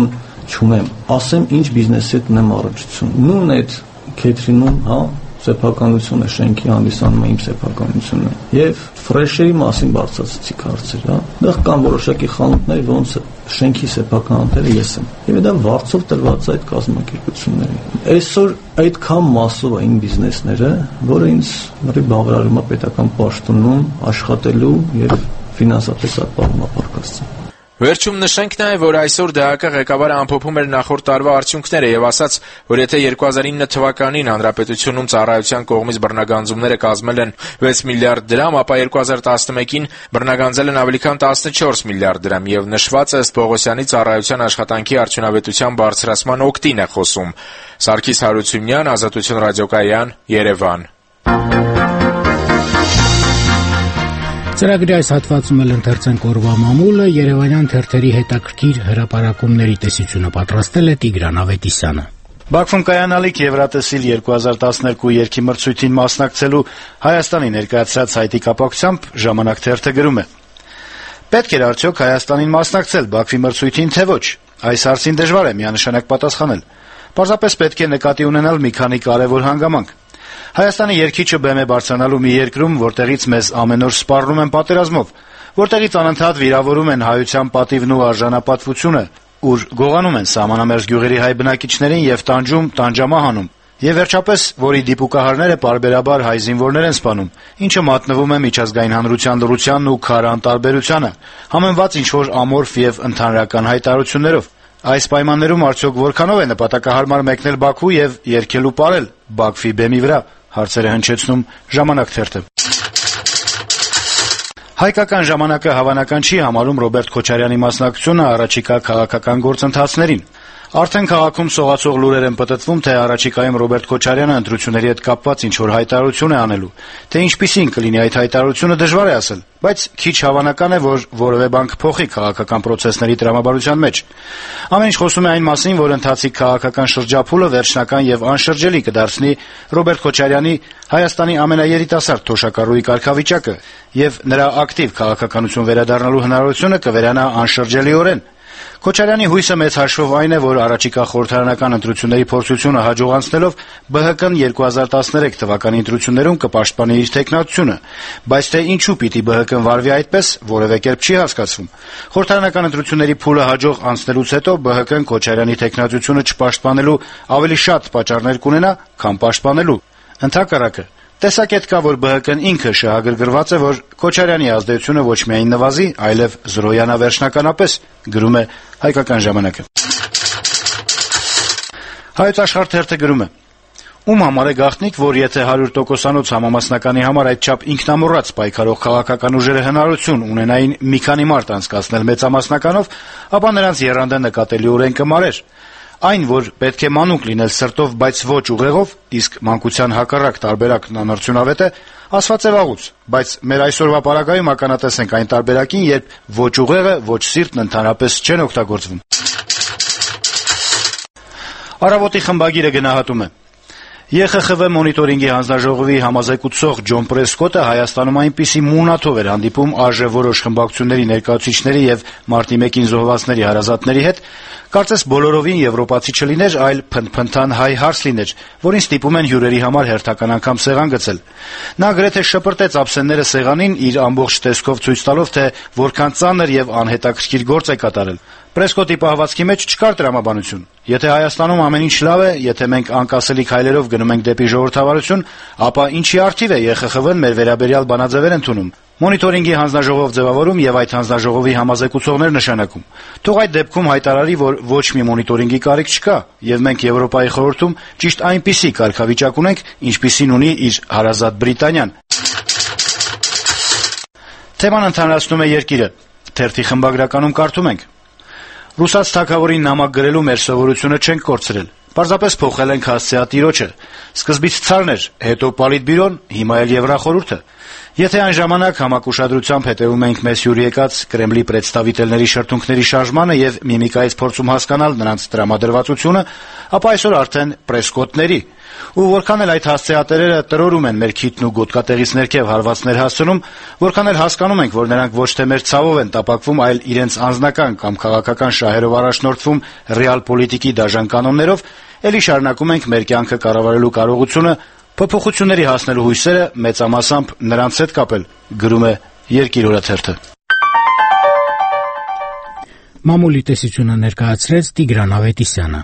չունեմ, ասեմ ինչ բիզնեսի հետ ունեմ առնչություն։ Նույն այդ քեթրինում, հա, սեփականությունը, շենքի հանդիսանումը իմ սեփականությունն է։ Եվ ֆրեշերի մասին բարձրացրեցի հարցեր, հա։ Դեռ կան որոշակի խանութներ, որոնց շենքի սեփականատերը ես եմ։ Եվ դա վարձով տրված է այդ կազմակերպություններին։ Այսօր այդքան մասով է իմ բիզնեսները, որը ինձ լրի բավարարում է պետական պաշտոնում աշխատելու եւ ֆինանսապես ապահովում ապարգևեցի։ Վերջում նշենք նաև, որ այսօր ԴՀԿ ղեկավարը ամփոփում էր նախորդ տարվա արդյունքները եւ ասաց, որ եթե երկու հազար ինը թվականին հանրապետությունում ծառայության կողմից բռնագանձումները կազմել են վեց միլիարդ դրամ, ապա երկու հազար տասնմեկին բռնագանձել են ավելի քան տասնչորս միլիարդ դրամ եւ նշվածը ըստ Պողոսյանի ծառայության աշխատանքի արդյունավետության բարձրացման օգտին է խոսում։ Սարգիս Հարությունյան, Ազատություն ռադիոկայան, Երևան։ Ծրագրի այս հատվածում էլ ընթերցենք օրվա մամուլը, երևանյան թերթերի հետաքրքիր հրապարակումների տեսությունը պատրաստել է Տիգրան Ավետիսյանը։ Բաքվում կայանալիք Եվրատեսիլ երկու հազար տասներկու երգի մրցույթին մասնակցելու Հայաստանի ներկայացրած հայտի կապակցությամբ Ժամանակ թերթը գրում է. Պետք էր արդյոք Հայաստանին մասնակցել Բաքվի մրցույթին, թե ոչ։ Այս հարցին դժվար է միանշանակ պատասխանել։ Պարզապես պետք է նկատի ունենալ մի քանի կարևոր հանգամանք։ Հայաստանի երգիչը բեմ է բարձրանալու մի երկրում, որտեղից մեզ ամեն օր սպառնում են պատերազմով, որտեղից անընդհատ վիրավորում են հայության պատիվն ու արժանապատվությունը, ուր գողանում են սահմանամերձ գյուղերի հայ բնակիչներին եւ տանջում, տանջամահանում, եւ վերջապես, որի դիպուկահարները պարբերաբար հայ զինվորներ են սպանում, ինչը մատնվում է միջազգային հանրության լռությանն ու քարը անտարբերությանը, համեմված ինչ-որ ամորֆ եւ ընդհանրական հայտարարություններով։ Այս պայմաններում արդյոք որքանով է նպատակահարմար մեկնել Բաքու եւ երգել ու պարել Բաքվի բեմի վրա, հարցերը հնչեցնում Ժամանակ թերթը։ Հայկական ժամանակը հավանական չի համարում Ռոբերտ Քոչարյանի մասնակցությունը առաջիկա քաղաքական գործընթացներին։ Արդեն քաղաքում սողացող լուրեր են պտտվում, թե առաջիկայում Ռոբերտ Քոչարյանը ընտրությունների հետ կապված ինչ-որ հայտարարություն է անելու, թե ինչպիսին կլինի այդ հայտարարությունը դժվար է ասել, բայց քիչ հավանական է, որ որևէ բան կփոխի քաղաքական պրոցեսների տրամաբանության մեջ։ Ամեն ինչ խոսում է այն մասին, որ ընթացիկ քաղաքական շրջափուլը վերջնական եւ անշրջելի կդարձնի Ռոբերտ Քոչարյանի Հայաստանի ամենաերիտասարդ թոշակառուի կարգավիճակը եւ նրա ակտիվ քաղաքականություն վերադառնալու հնարավորությունը կվերանա անշրջելիորեն։ Քոչարյանի հույսը մեծ հաշվով այն է, որ առաջիկա խորհրդարանական ընտրությունների փորձությունը հաջողանցնելով ԲՀԿ-ն երկու հազար տասներեք թվականի ընտրություններում կպաշտպանի իր թեկնածությունը, բայց թե ինչու պիտի ԲՀԿ-ն վարվի այդպես, որևէ կերպ չի հասկացվում։ Խորհրդարանական ընտրությունների փուլը հաջող անցնելուց հետո ԲՀԿ-ն Քոչարյանի թեկնածությունը չպաշտպանելու ավելի շատ պատճառներ կունենա, քան պաշտպանելու։ Ընդհակառակը, տեսակետ կա, որ ԲՀԿ-ն ինքը շահագրգռված է, որ Քոչարյանի ազդեցությունը ոչ միայն նվազի, այլև զրոյանա վերջնականապես, գրում է Հայկական ժամանակը։ Հայոց աշխարհ թերթը գրում է. Ում համար է գաղտնիք, որ եթե հարյուր տոկոսանոց համամասնականի համար այդչափ ինքնամոռաց պայքարող քաղաքական ուժերը հնարավորություն ունենային մի քանի մարտ անցկացնել մեծամասնականով, ապա նրանց եռանդը նկատելիորեն կմարեր։ Այն, որ պետք է մանուկ լինել սրտով, բայց ոչ ուղեղով, իսկ մանկության հակառակ տարբերակն անարդյունավետ է, ասված է վաղուց, բայց մեր այսօրվա պարագայում ականատես ենք այն տարբերակին, երբ ոչ ուղեղը, ոչ սիրտն ընդհանրապես չեն օգտագործվում։ Առավոտի խմբագիրը գնահատում է. ԵԽԽՎ մոնիտորինգի հանձնաժողովի համազեկուցող Ջոն Պրեսկոտը Հայաստանում այնպիսի մունաթով էր հանդիպում ԱԺ որոշ խմբակցությունների ներկայացուցիչների եւ մարտի մեկին զոհվածների հարազատների հետ, կարծես բոլորովին եվրոպացի չլիներ, այլ փնփնթան հայ հարց լիներ, որին ստիպում են հյուրերի համար հերթական անգամ սեղան գցել։ Նա գրեթե շպրտեց աբսենները սեղանին, իր ամբողջ տեսքով ցույց տալով, թե որքան ծանր եւ անհետաքրքիր գործ է կատարել։ Պրեսկոտի պահվածքի մեջ չկար տրամաբանություն։ Եթե Հայաստանում ամեն ինչ լավ է, եթե մենք անկասելի քայլերով գնում ենք դեպի ժողովրդավարություն, ապա ինչի արդիվ է ԵԽԽՎ-ն մեր վերաբերյալ բանաձևեր ընդունում, մոնիտորինգի հանձնաժողով ձևավորում եւ այդ հանձնաժողովի համազեկուցողներ նշանակում։ Թող այդ դեպքում հայտարարի, որ ոչ մի մոնիտորինգի կարիք չկա, եւ մենք Եվրոպայի խորհրդում ճիշտ այնպիսի կարգավիճակ ունենք, ինչպիսին ունի իր հարազատ Բրիտանիան։ Թեման ընդհանրացնում է Երկիրը։ Թերթի խմբագրականում կարդում ենք. Ռուսաց թագավորին նամակ գրելու մեր սովորությունը չենք կորցրել։ Պարզապես փոխել ենք հասցեատիրոջը։ Սկզբից ցարն էր, հետո Պոլիտբյուրոն, հիմա էլ Եվրախորհուրդը։ Եթե այն ժամանակ համակուշադրությամբ հետևում ենք մեզ հյուր եկած Կրեմլի պրեդստավիտելների շրթունքների շարժմանը եւ միմիկայից փորձում հասկանալ նրանց տրամադրվածությունը, ապա այսօր արդեն պրեսկոտների։ Ու որքան էլ այդ հասցեատերերը տրորում են մեր քիթն ու գոտկատեղից ներքև հարվածներ հասցնում, որքան էլ հասկանում ենք, որ նրանք ոչ թե մեր ցավով են տապակվում, այլ իրենց անձնական կամ քաղաքական շահերով առաջնորդվում ռեալ պոլիտիկի դաժան կանոններով, ելի շարունակում ենք մեր կյանքը կառավարելու կարողությունը, փոփոխությունների հասնելու հույսերը մեծամասամբ նրանց հետ կապել, գրում է Երկիր օրաթերթը։ Մամուլի տեսությունը ներկայացրեց Տիգրան Ավետիսյանը։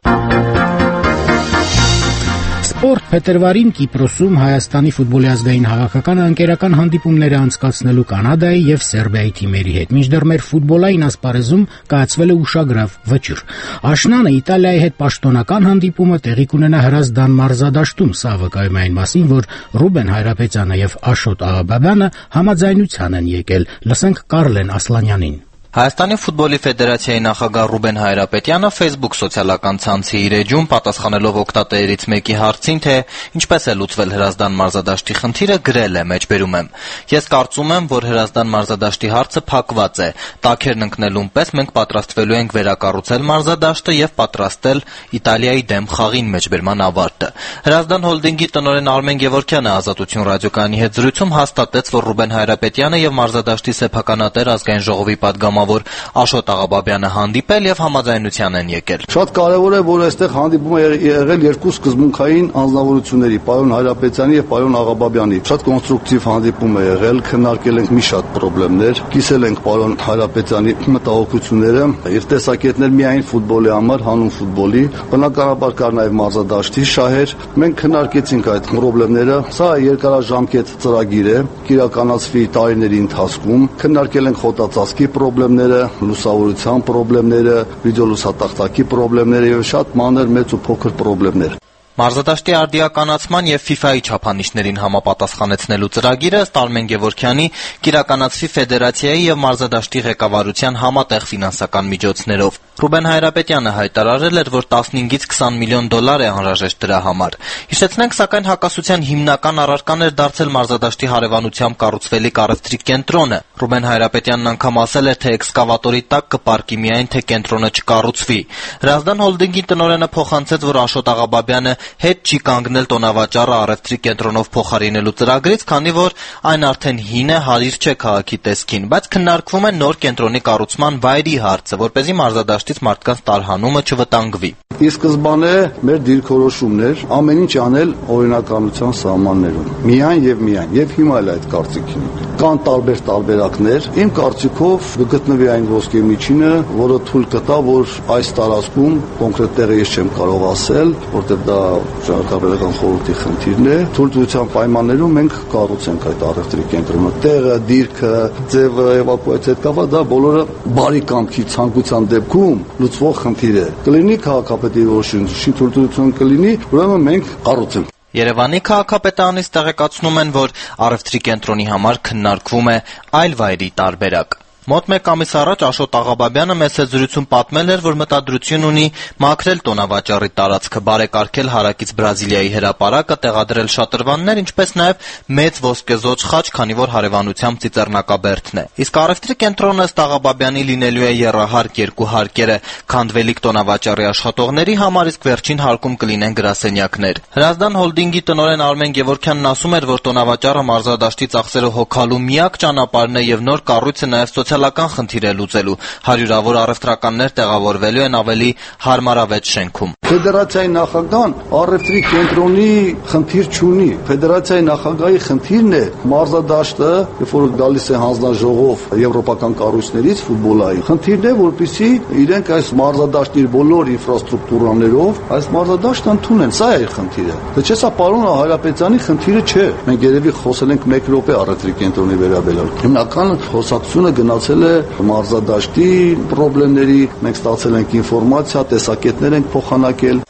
Սպորտ փետրվարին Կիպրոսում Հայաստանի ֆուտբոլի ազգային հավաքականը ընկերական հանդիպումներ է անցկացնելու Կանադայի եւ Սերբիայի թիմերի հետ։ Մինչդեռ մեր ֆուտբոլային ասպարեզում կայացվել է ուշագրավ վճիռ։ Աշնանը Իտալիայի հետ պաշտոնական հանդիպումը տեղի կունենա Հրազդան մարզադաշտում։ Սա վկայում է այն մասին, որ Ռուբեն Հայրապետյանը եւ Աշոտ Աղաբաբյանը համաձայնության են եկել։ Լսենք Կարլեն Ասլանյանին։ Հայաստանի ֆուտբոլի ֆեդերացիայի նախագահ Ռուբեն Հայրապետյանը Facebook սոցիալական ցանցի իր էջում պատասխանելով օգտատերերից մեկի հարցին, թե ինչպես է լուծվել Հրազդան մարզադաշտի խնդիրը, գրել է մեջբերում եմ. Ես կարծում եմ, որ Հրազդան մարզադաշտի հարցը փակված է։ Տաքերն ընկնելուն պես մենք պատրաստվելու ենք վերակառուցել մարզադաշտը եւ պատրաստել Իտալիայի դեմ խաղին մեջբերման ավարտը։ Հրազդան հոլդինգի տնօրեն Արմեն Գևորգյանը Ազատություն ռադիոկայանի հետ զրույցում հաստատեց, որ Ռուբեն Հայրապետյանը եւ մարզադաշտի սեփականատեր ազգային ժողովի պատգամավոր Աշոտ Աղաբաբյանը հանդիպել եւ համաձայնության են եկել։ Շատ կարեւոր է, որ այստեղ հանդիպումը եղել երկու սկզբունքային անձնավորությունների՝ պարոն Հայրապետյանի եւ պարոն Աղաբաբյանի։ Շատ կոնստրուկտիվ հանդիպում է եղել, քննարկել ենք մի շատ խնդիրներ, կիսել ենք պարոն Հայրապետյանի մտահոգությունները եւ տեսակետներ միայն ֆուտբոլի համար, հանուն ֆուտբոլի։ Բնականաբար կար նաեւ մարզադաշտի շահեր։ Մենք քննարկեցինք այդ խնդիրները։ Սա երկարաժամկետ ծրագիր է, կիրականացվի տարիների ընթացքում։ Քննարկել ենք խոտածածկի խնդիրները, լուսավորության խնդիրները, վիդեոլուսատախտակի խնդիրները եւ շատ մանր, մեծ ու փոքր խնդիրներ։ Մարզադաշտի արդիականացման եւ ֆիֆայի չափանիշներին համապատասխանեցնելու ծրագիրը ըստ Արմեն Գևորգյանի կիրականացվի ֆեդերացիայի եւ մարզադաշտի ղեկավարության համատեղ ֆինանսական միջոցներով։ Ռուբեն Հայրապետյանը հայտարարել էր, որ տասնհինգից քսան միլիոն դոլար է անհրաժեշտ դրա համար։ Հիշեցնենք, սակայն հակասության հիմնական առարկան էր դարձել մարզադաշտի հարևանությամբ կառուցվելիք առևտրի կենտրոնը։ Ռուբեն Հայրապետյանն անգամ ասել էր, թե էքսկավատորի տակ կպարկի միայն, թե կենտրոնը չկառուցվի։ Հրազդան հոլդինգի տնօրենը փոխանցեց, որ Աշոտ Աղաբաբյանը հետ չի կանգնել տոնավաճառը առևտրի կենտրոնով փոխարինելու ծրագրից, քանի որ այն արդեն հին է, հարիր չէ քաղաքի տեսքին, բայց քննարկվում է նոր կենտրոնի կառուցման վայրի հարցը, որպեսզի մարզադաշտից մարդկանց տարհանումը չվտանգվի։ Ի սկզբանե մեր դիրքորոշումն էր ամեն ինչ անել օրինականության սահմաններում։ Միայն եւ միայն, եւ հիմա էլ այդ կարծիքին։ Կան տարբեր տարբերակներ։ Իմ կարծիքով գտնվի այն ոսկե միջինը, որը թույլ կտա, որ այս տարածքում կոնկրետ տեղը ես չեմ կարող ասել, որտեղ դա ժողովրդական խորհրդի խնդիրն է։ Թույլտվության պայմաններում մենք կառուցենք այդ առևտրի կենտրոնը։ Տեղը, դիրքը, ձևը, էվակուացիա հետ կապված դա բոլորը բարի կամքի ցանկության դեպքում լուծվող խնդիր է։ Կլինի քաղաքապետի որոշում, թույլտվություն կլինի, ուրեմն մենք կառուցենք։ Երևանի քաղաքապետարանից տեղեկացնում են, որ առևտրի կենտրոնի համար քննարկվում է այլ վայրի տարբերակ։ Մոտ մեկ ամիս առաջ Աշոտ Աղաբաբյանը մեծ զրույցում պատմել էր, որ մտադրություն ունի մաքրել տոնավաճառի տարածքը, բարեկարգել հարակից Բրազիլիայի հրապարակը, տեղադրել շատրվաններ, ինչպես նաև մեծ ոսկեզոծ խաչ, քանի որ հարևանությամբ ծիծեռնակաբերդն է։ Իսկ առևտրի կենտրոնը ըստ Աղաբաբյանի լինելու է եռահարկ երկու հարկերը, քանդվելիք տոնավաճառի աշխատողների համար, իսկ վերջին հարկում կլինեն գրասենյակներ։ Հրազդան հոլդինգի տնօրեն Արմեն Գևորգյանն ասում էր, որ տոնավաճառը մարզադաշտի ծախսերը հոգալու միակ ճանապարհն է եւ նոր կառույցը նաև սոցիալական խնդիր է լուծելու։ Հարյուրավոր առևտրականներ տեղավորվելու են ավելի հարմարավետ շենքում։ Ֆեդերացիայի նախագահան առևտրի կենտրոնի խնդիր չունի։ Ֆեդերացիայի նախագահի խնդիրն է մարզադաշտը, երբ որ գալիս է հանձնաժողով եվրոպական կառույցներից ֆուտբոլային։ Խնդիրն է, որպեսզի իրենք այս մարզադաշտի բոլոր ինֆրաստրուկտուրաներով այս մարզադաշտը ընդունեն։ Սա է խնդիրը։ Դե չէ, սա պարոն Հայրապետյանի խնդիրը չէ։ Մենք երևի խոսել ենք մեկ րոպե առևտրի կենտրոնի վերաբերյալ։ Հիմնական խոսակցությունը գնացել է մարզադաշտի խնդիրների, մենք ստացել ենք ինֆորմացիա, տեսակետներ ենք փոխանակել։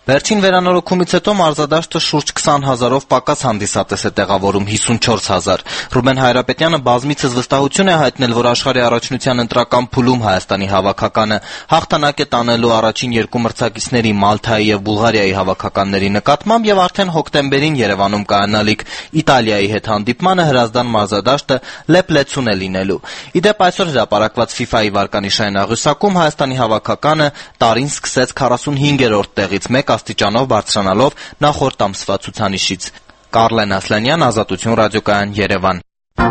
Վերջին վերանորոգումից հետո մարզադաշտը շուրջ քսան հազարով պակաս հանդիսատես է տեղավորում հիսունչորս հազար։ Ռուբեն Հայրապետյանը բազմիցս վստահություն է հայտնել, որ աշխարհի առաջնության ընտրական փուլում Հայաստանի հավաքականը հաղթանակ է տանելու առաջին երկու մրցակիցների Մալթայի եւ Բուլղարիայի հավաքականների նկատմամբ եւ արդեն հոկտեմբերին Երևանում կայանալիք Իտալիայի հետ հանդիպմանը Հրազդան մարզադաշտը լեփլեցուն է լինելու։ Իդեպ այսօր հրապարակված FIFA-ի վարկանիշային աղյուսակում Հայաստանի հավաքականը տարին սկսեց քառասունհինգերորդ տեղից մեկ աստիճանով բարձրանալով նախորդ ամսվա ցուցանիշից։ Կարլեն Ասլանյան, Ազատություն ռադիոկայան, Երևան։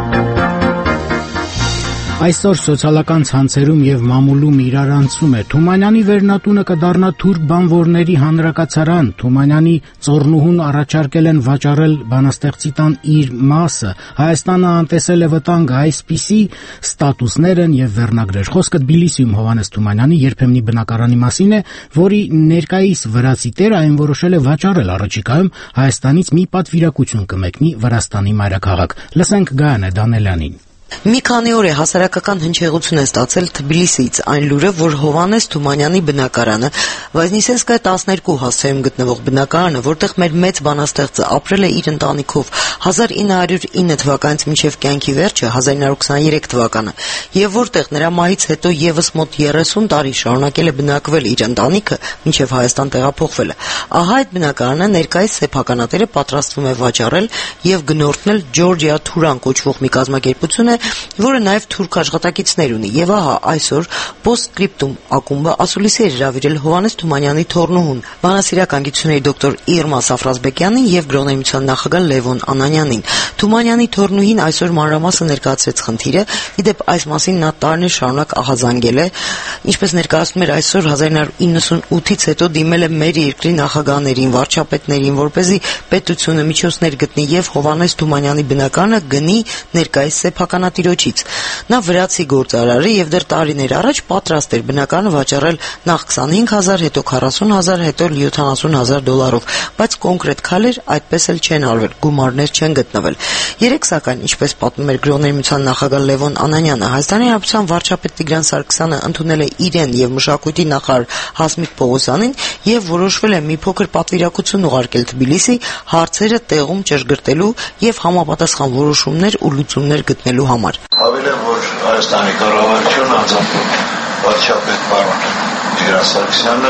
Այսօր սոցիալական ցանցերում եւ մամուլում իրարանցում է Թումանյանի վերնատունը կդառնա թուրք բանվորների հանրակացարան, Թումանյանի ծոռնուհուն առաջարկել են վաճառել բանաստեղծի տան իր մասը, Հայաստանը անտեսել է վտանգը, այսպիսի ստատուսներ են եւ վերնագրեր։ Խոսքը Թբիլիսիում Հովհաննես Թումանյանի երբեմնի բնակարանի մասին է, որի ներկայիս վրացի տերը այն որոշել է վաճառել առաջիկայում Հայաստանից մի պատվիրակություն կմեկնի Վրաստանի մայրաքաղաք։ Լսենք Գայանե Դանելյանին։ Մի քանի օր է հասարակական հնչեղություն է ստացել Թբիլիսիից այն լուրը, որ Հովհաննես Թումանյանի բնակարանը, Վազնիսենսկայ տասներկու հասցեում գտնվող բնակարանը, որտեղ մեր մեծ բանաստեղծը ապրել է իր ընտանիքով հազար ինը հարյուր ինը թվականից մինչև կյանքի վերջը հազար ինը հարյուր քսաներեք թվականը, եւ որտեղ նրա մահից հետո եւս մոտ երեսուն տարի շարունակել է բնակվել իր ընտանիքը մինչև Հայաստան տեղափոխվելը։ Ահա այդ բնակարանը ներկայիս սեփականատերը պատրաստվում է վաճառել եւ գնորդնել Ջորջիա Թուրան կոչվող մի կազմակերպություն, որը նաև թուրք աշխատակիցներ ունի, եւ ահա այսօր Postscriptum ակումբը ասուլիսի է հրավիրել Հովհաննես Թումանյանի թոռնուհուն, բանասիրական գիտությունների դոկտոր Իրմա Սաֆրազբեկյանին եւ գրոնեմիության նախագահ Լևոն Անանյանին։ Թումանյանի թոռնուհին այսօր մանրամասն ներկայացրեց խնդիրը, իդեպ այս մասին նա տարիներ շարունակ ահազանգել է, ինչպես ներկայացնում էր այսօր հազար ինը հարյուր իննսունութից հետո դիմել է մեր երկրի նախագահներին, վարչապետներին, որպեսզի պետությունը միջոցներ գտնի եւ Հովհաննես Թումանյանի բնակարանը գնի ներկայիս սեփականատիրոջից։ Նա վրացի գործարար է եւ դեռ տարիներ առաջ պատրաստ էր բնակարանը վաճառել նախ քսանհինգ հազար, հետո քառասուն հազար, հետո յոթանասուն հազար դոլարով, բայց կոնկրետ քայլեր այդպես էլ չեն արվել, գումարներ չեն գտնվել։ Երեք սակայն, ինչպես պատմում էր գրոնեմիության նախագահ Լևոն Անանյանը, Հայաստանի Հանրապետության վարչապետ Տիգրան Սարգսյանը ընդունել է իրեն եւ մշակույթի նախարար Հասմիկ Պողոսյանին եւ որոշվել է մի փոքր պատվիրակություն ուղարկել Թբիլիսի հարցերը տեղում ճշգրտելու եւ համապատասխան որոշումներ ու լուծումներ գտնելու համար։ Հավելեմ, որ Հայաստանի կառավարությունը անձամբ վարչապետ պարոն Տիգրան Սարգսյանը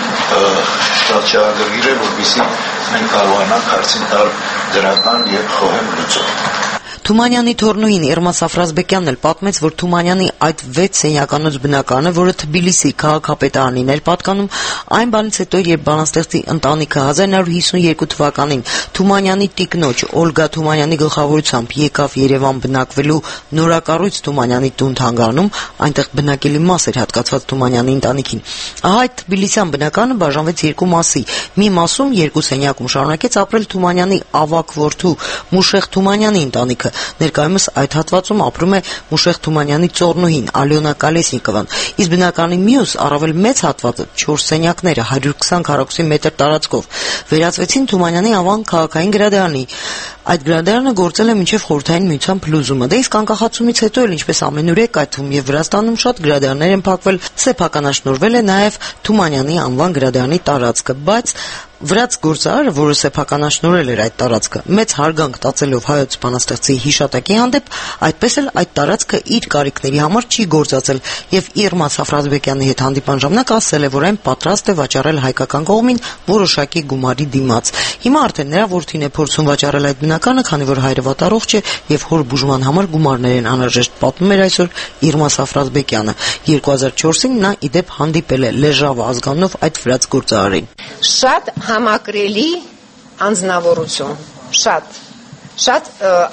շատ շահագրգիռ է, որպեսզի մենք կարողանանք հարցին տալ դրական եւ խոհեմ լուծում։ Թումանյանի թոռնուհին Իրմա Սաֆրազբեկյանն էլ պատմեց, որ Թումանյանի այդ վեց սենյականոց բնակարանը, որը Թբիլիսի քաղաքապետարանին էր պատկանում, այն բանից հետո, երբ բանաստեղծի ընտանիքը հազար ինը հարյուր հիսունյոթ թվականին Թումանյանի տիկնոջ Օլգա Թումանյանի գլխավորությամբ եկավ Երևան բնակվելու նորակառույց Թումանյանի տուն-թանգարանում, այնտեղ բնակելի մաս էր հատկացված Թումանյանի ընտանիքին։ Ահա այդ թբիլիսյան բնակարանը բաժանվեց երկու մասի։ Մի մասում երկու սենյակում շարունակեց ապրել Թումանյանի ավագ որդու Մուշեղ Թումանյանի ընտանիքը։ Ներկայումս այդ հատվածում ապրում է Մուշեղ Թումանյանի ծոռնուհին Ալյոնա Կալեսնիկովան, իսկ բնակարանի մյուս առավել մեծ հատվածը չորս սենյակները հարյուր քսան քառակուսի մետր տարածքով վերածվեցին Թումանյանի անվան քաղաքային գրադարանի։ Այդ գրադարանը գործել է մինչև խորհրդային միության փլուզումը։ Դե իսկ անկախացումից հետո էլ ինչպես ամենուրեք այդ թվում եւ Վրաստանում շատ գրադարներ են փակվել, սեփականաշնորհվել է նաեւ Թումանյանի անվան գրադարանի տարածքը, բայց վրաց գործարարը, որը սեփականաշնորհել էր այդ տարածքը, մեծ հարգանք տածելով հայոց բանաստեղծի հիշատակի հանդեպ, այդպես էլ այդ տարածքը իր կարիքների համար չի գործածել եւ Իրմա Սաֆրազբեկյանի հետ հանդիպան ժամանակ ասել է, որ այն պատրաստ է վաճառել հայկական կողմին որոշակի գումարի դիմաց։ Հիմա արդեն նրա որդին է փորձում վաճառել այդ բնակարանը, քանի որ հայրը վատառողջ է եւ հոր բուժման համար գումարներ են անհրաժեշտ, պատմում էր այսօր Իրմա Սաֆրազբեկյանը։ երկու հազար չորսին նա իդեպ հանդիպել է Լեժավա ազգանունով այդ վրաց գործարարին։ Շատ համակրելի անձնավորություն, շատ շատ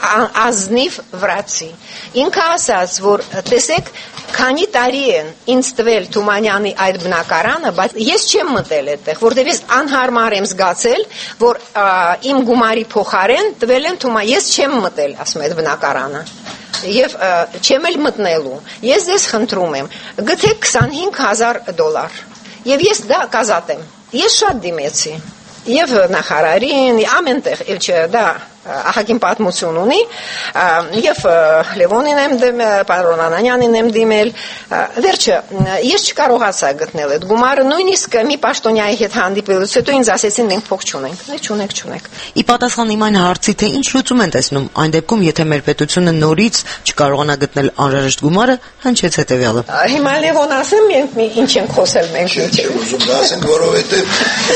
ազնիվ վրացի։ Ինքը ասաց, որ տեսեք, քանի տարի են ինձ տվել Թումանյանի այդ բնակարանը, բայց ես չեմ մտել այդտեղ, որտեղ ես անհարմար եմ զգացել, որ իմ գումարի փոխարեն տվել են Թումանյանի, ես չեմ մտել, ասում այդ բնակարանը։ Եվ չեմ էլ մտնելու։ Ես ձեզ խնդրում եմ, գտեք քսանհինգ հազար դոլար։ Եվ ես դա կազատեմ։ Ես շատ դիմեցի։ եւ նախարարին ամենտեղ էլ չէ դա ահագին պատմություն ունի եւ Լևոնին եմ դիմել, պարոն Անանյանին եմ դիմել, վերջը ես չկարողացա գտնել այդ գումարը, նույնիսկ մի պաշտոնյայի հետ հանդիպելուց հետո ինձ ասեցին մենք փող չունենք, դե չունենք, չունենք։ Ի պատասխան իմ այն հարցի, թե ինչ լուծում են տեսնում այն դեպքում, եթե մեր պետությունը նորից չկարողանա գտնել անհրաժեշտ գումարը, հնչեց հետեւյալը։ Հիմա Լևոն ասեմ, մենք ինչ ենք խոսել մենք միջև։ Ուզում դասենք, որովհետեւ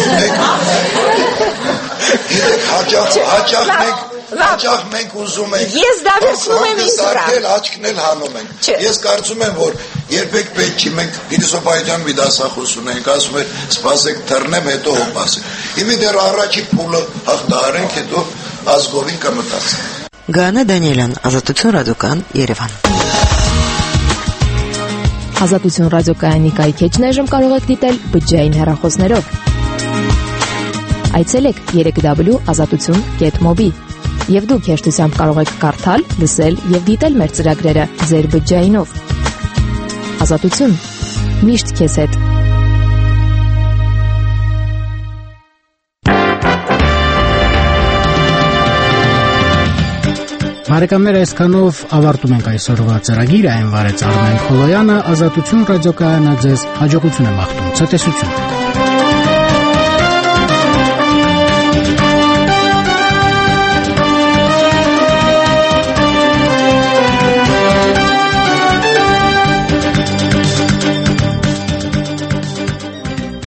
մենք հաճախ հաճախ մենք հաճախ մենք ուզում ենք ես դա վերցնում եմ ինձ վրա աչքն էլ հանում ենք ես կարծում եմ որ երբեք պետք չի մենք փիլիսոփայության մի դասախոս ունենք ասում են սպասեք թռնեմ հետո հոպասեք հիմա դեռ առաջի փուլը հաղթահարենք հետո ազգովին կմտածենք Գանե Դանիելյան Ազատություն ռադիոկայան Երևան Ազատություն ռադիոկայանի կայքեջն այժմ կարող եք դիտել բջջային հեռախոսներով Այցելեք երեք w ազատություն կետ մոբի Եվ դուք հեշտությամբ կարող եք կարդալ, լսել եւ դիտել մեր ծրագրերը ձեր բջջայինով Ազատություն միշտ քեզ հետ Բարեկամներ, այսքանով ավարտում ենք այսօրվա ծրագիրը, այն վարեց Արմեն Խոլոյանը, Ազատություն ռադիոկայանը ձեզ հաջողություն է մաղթում, ցտեսություն։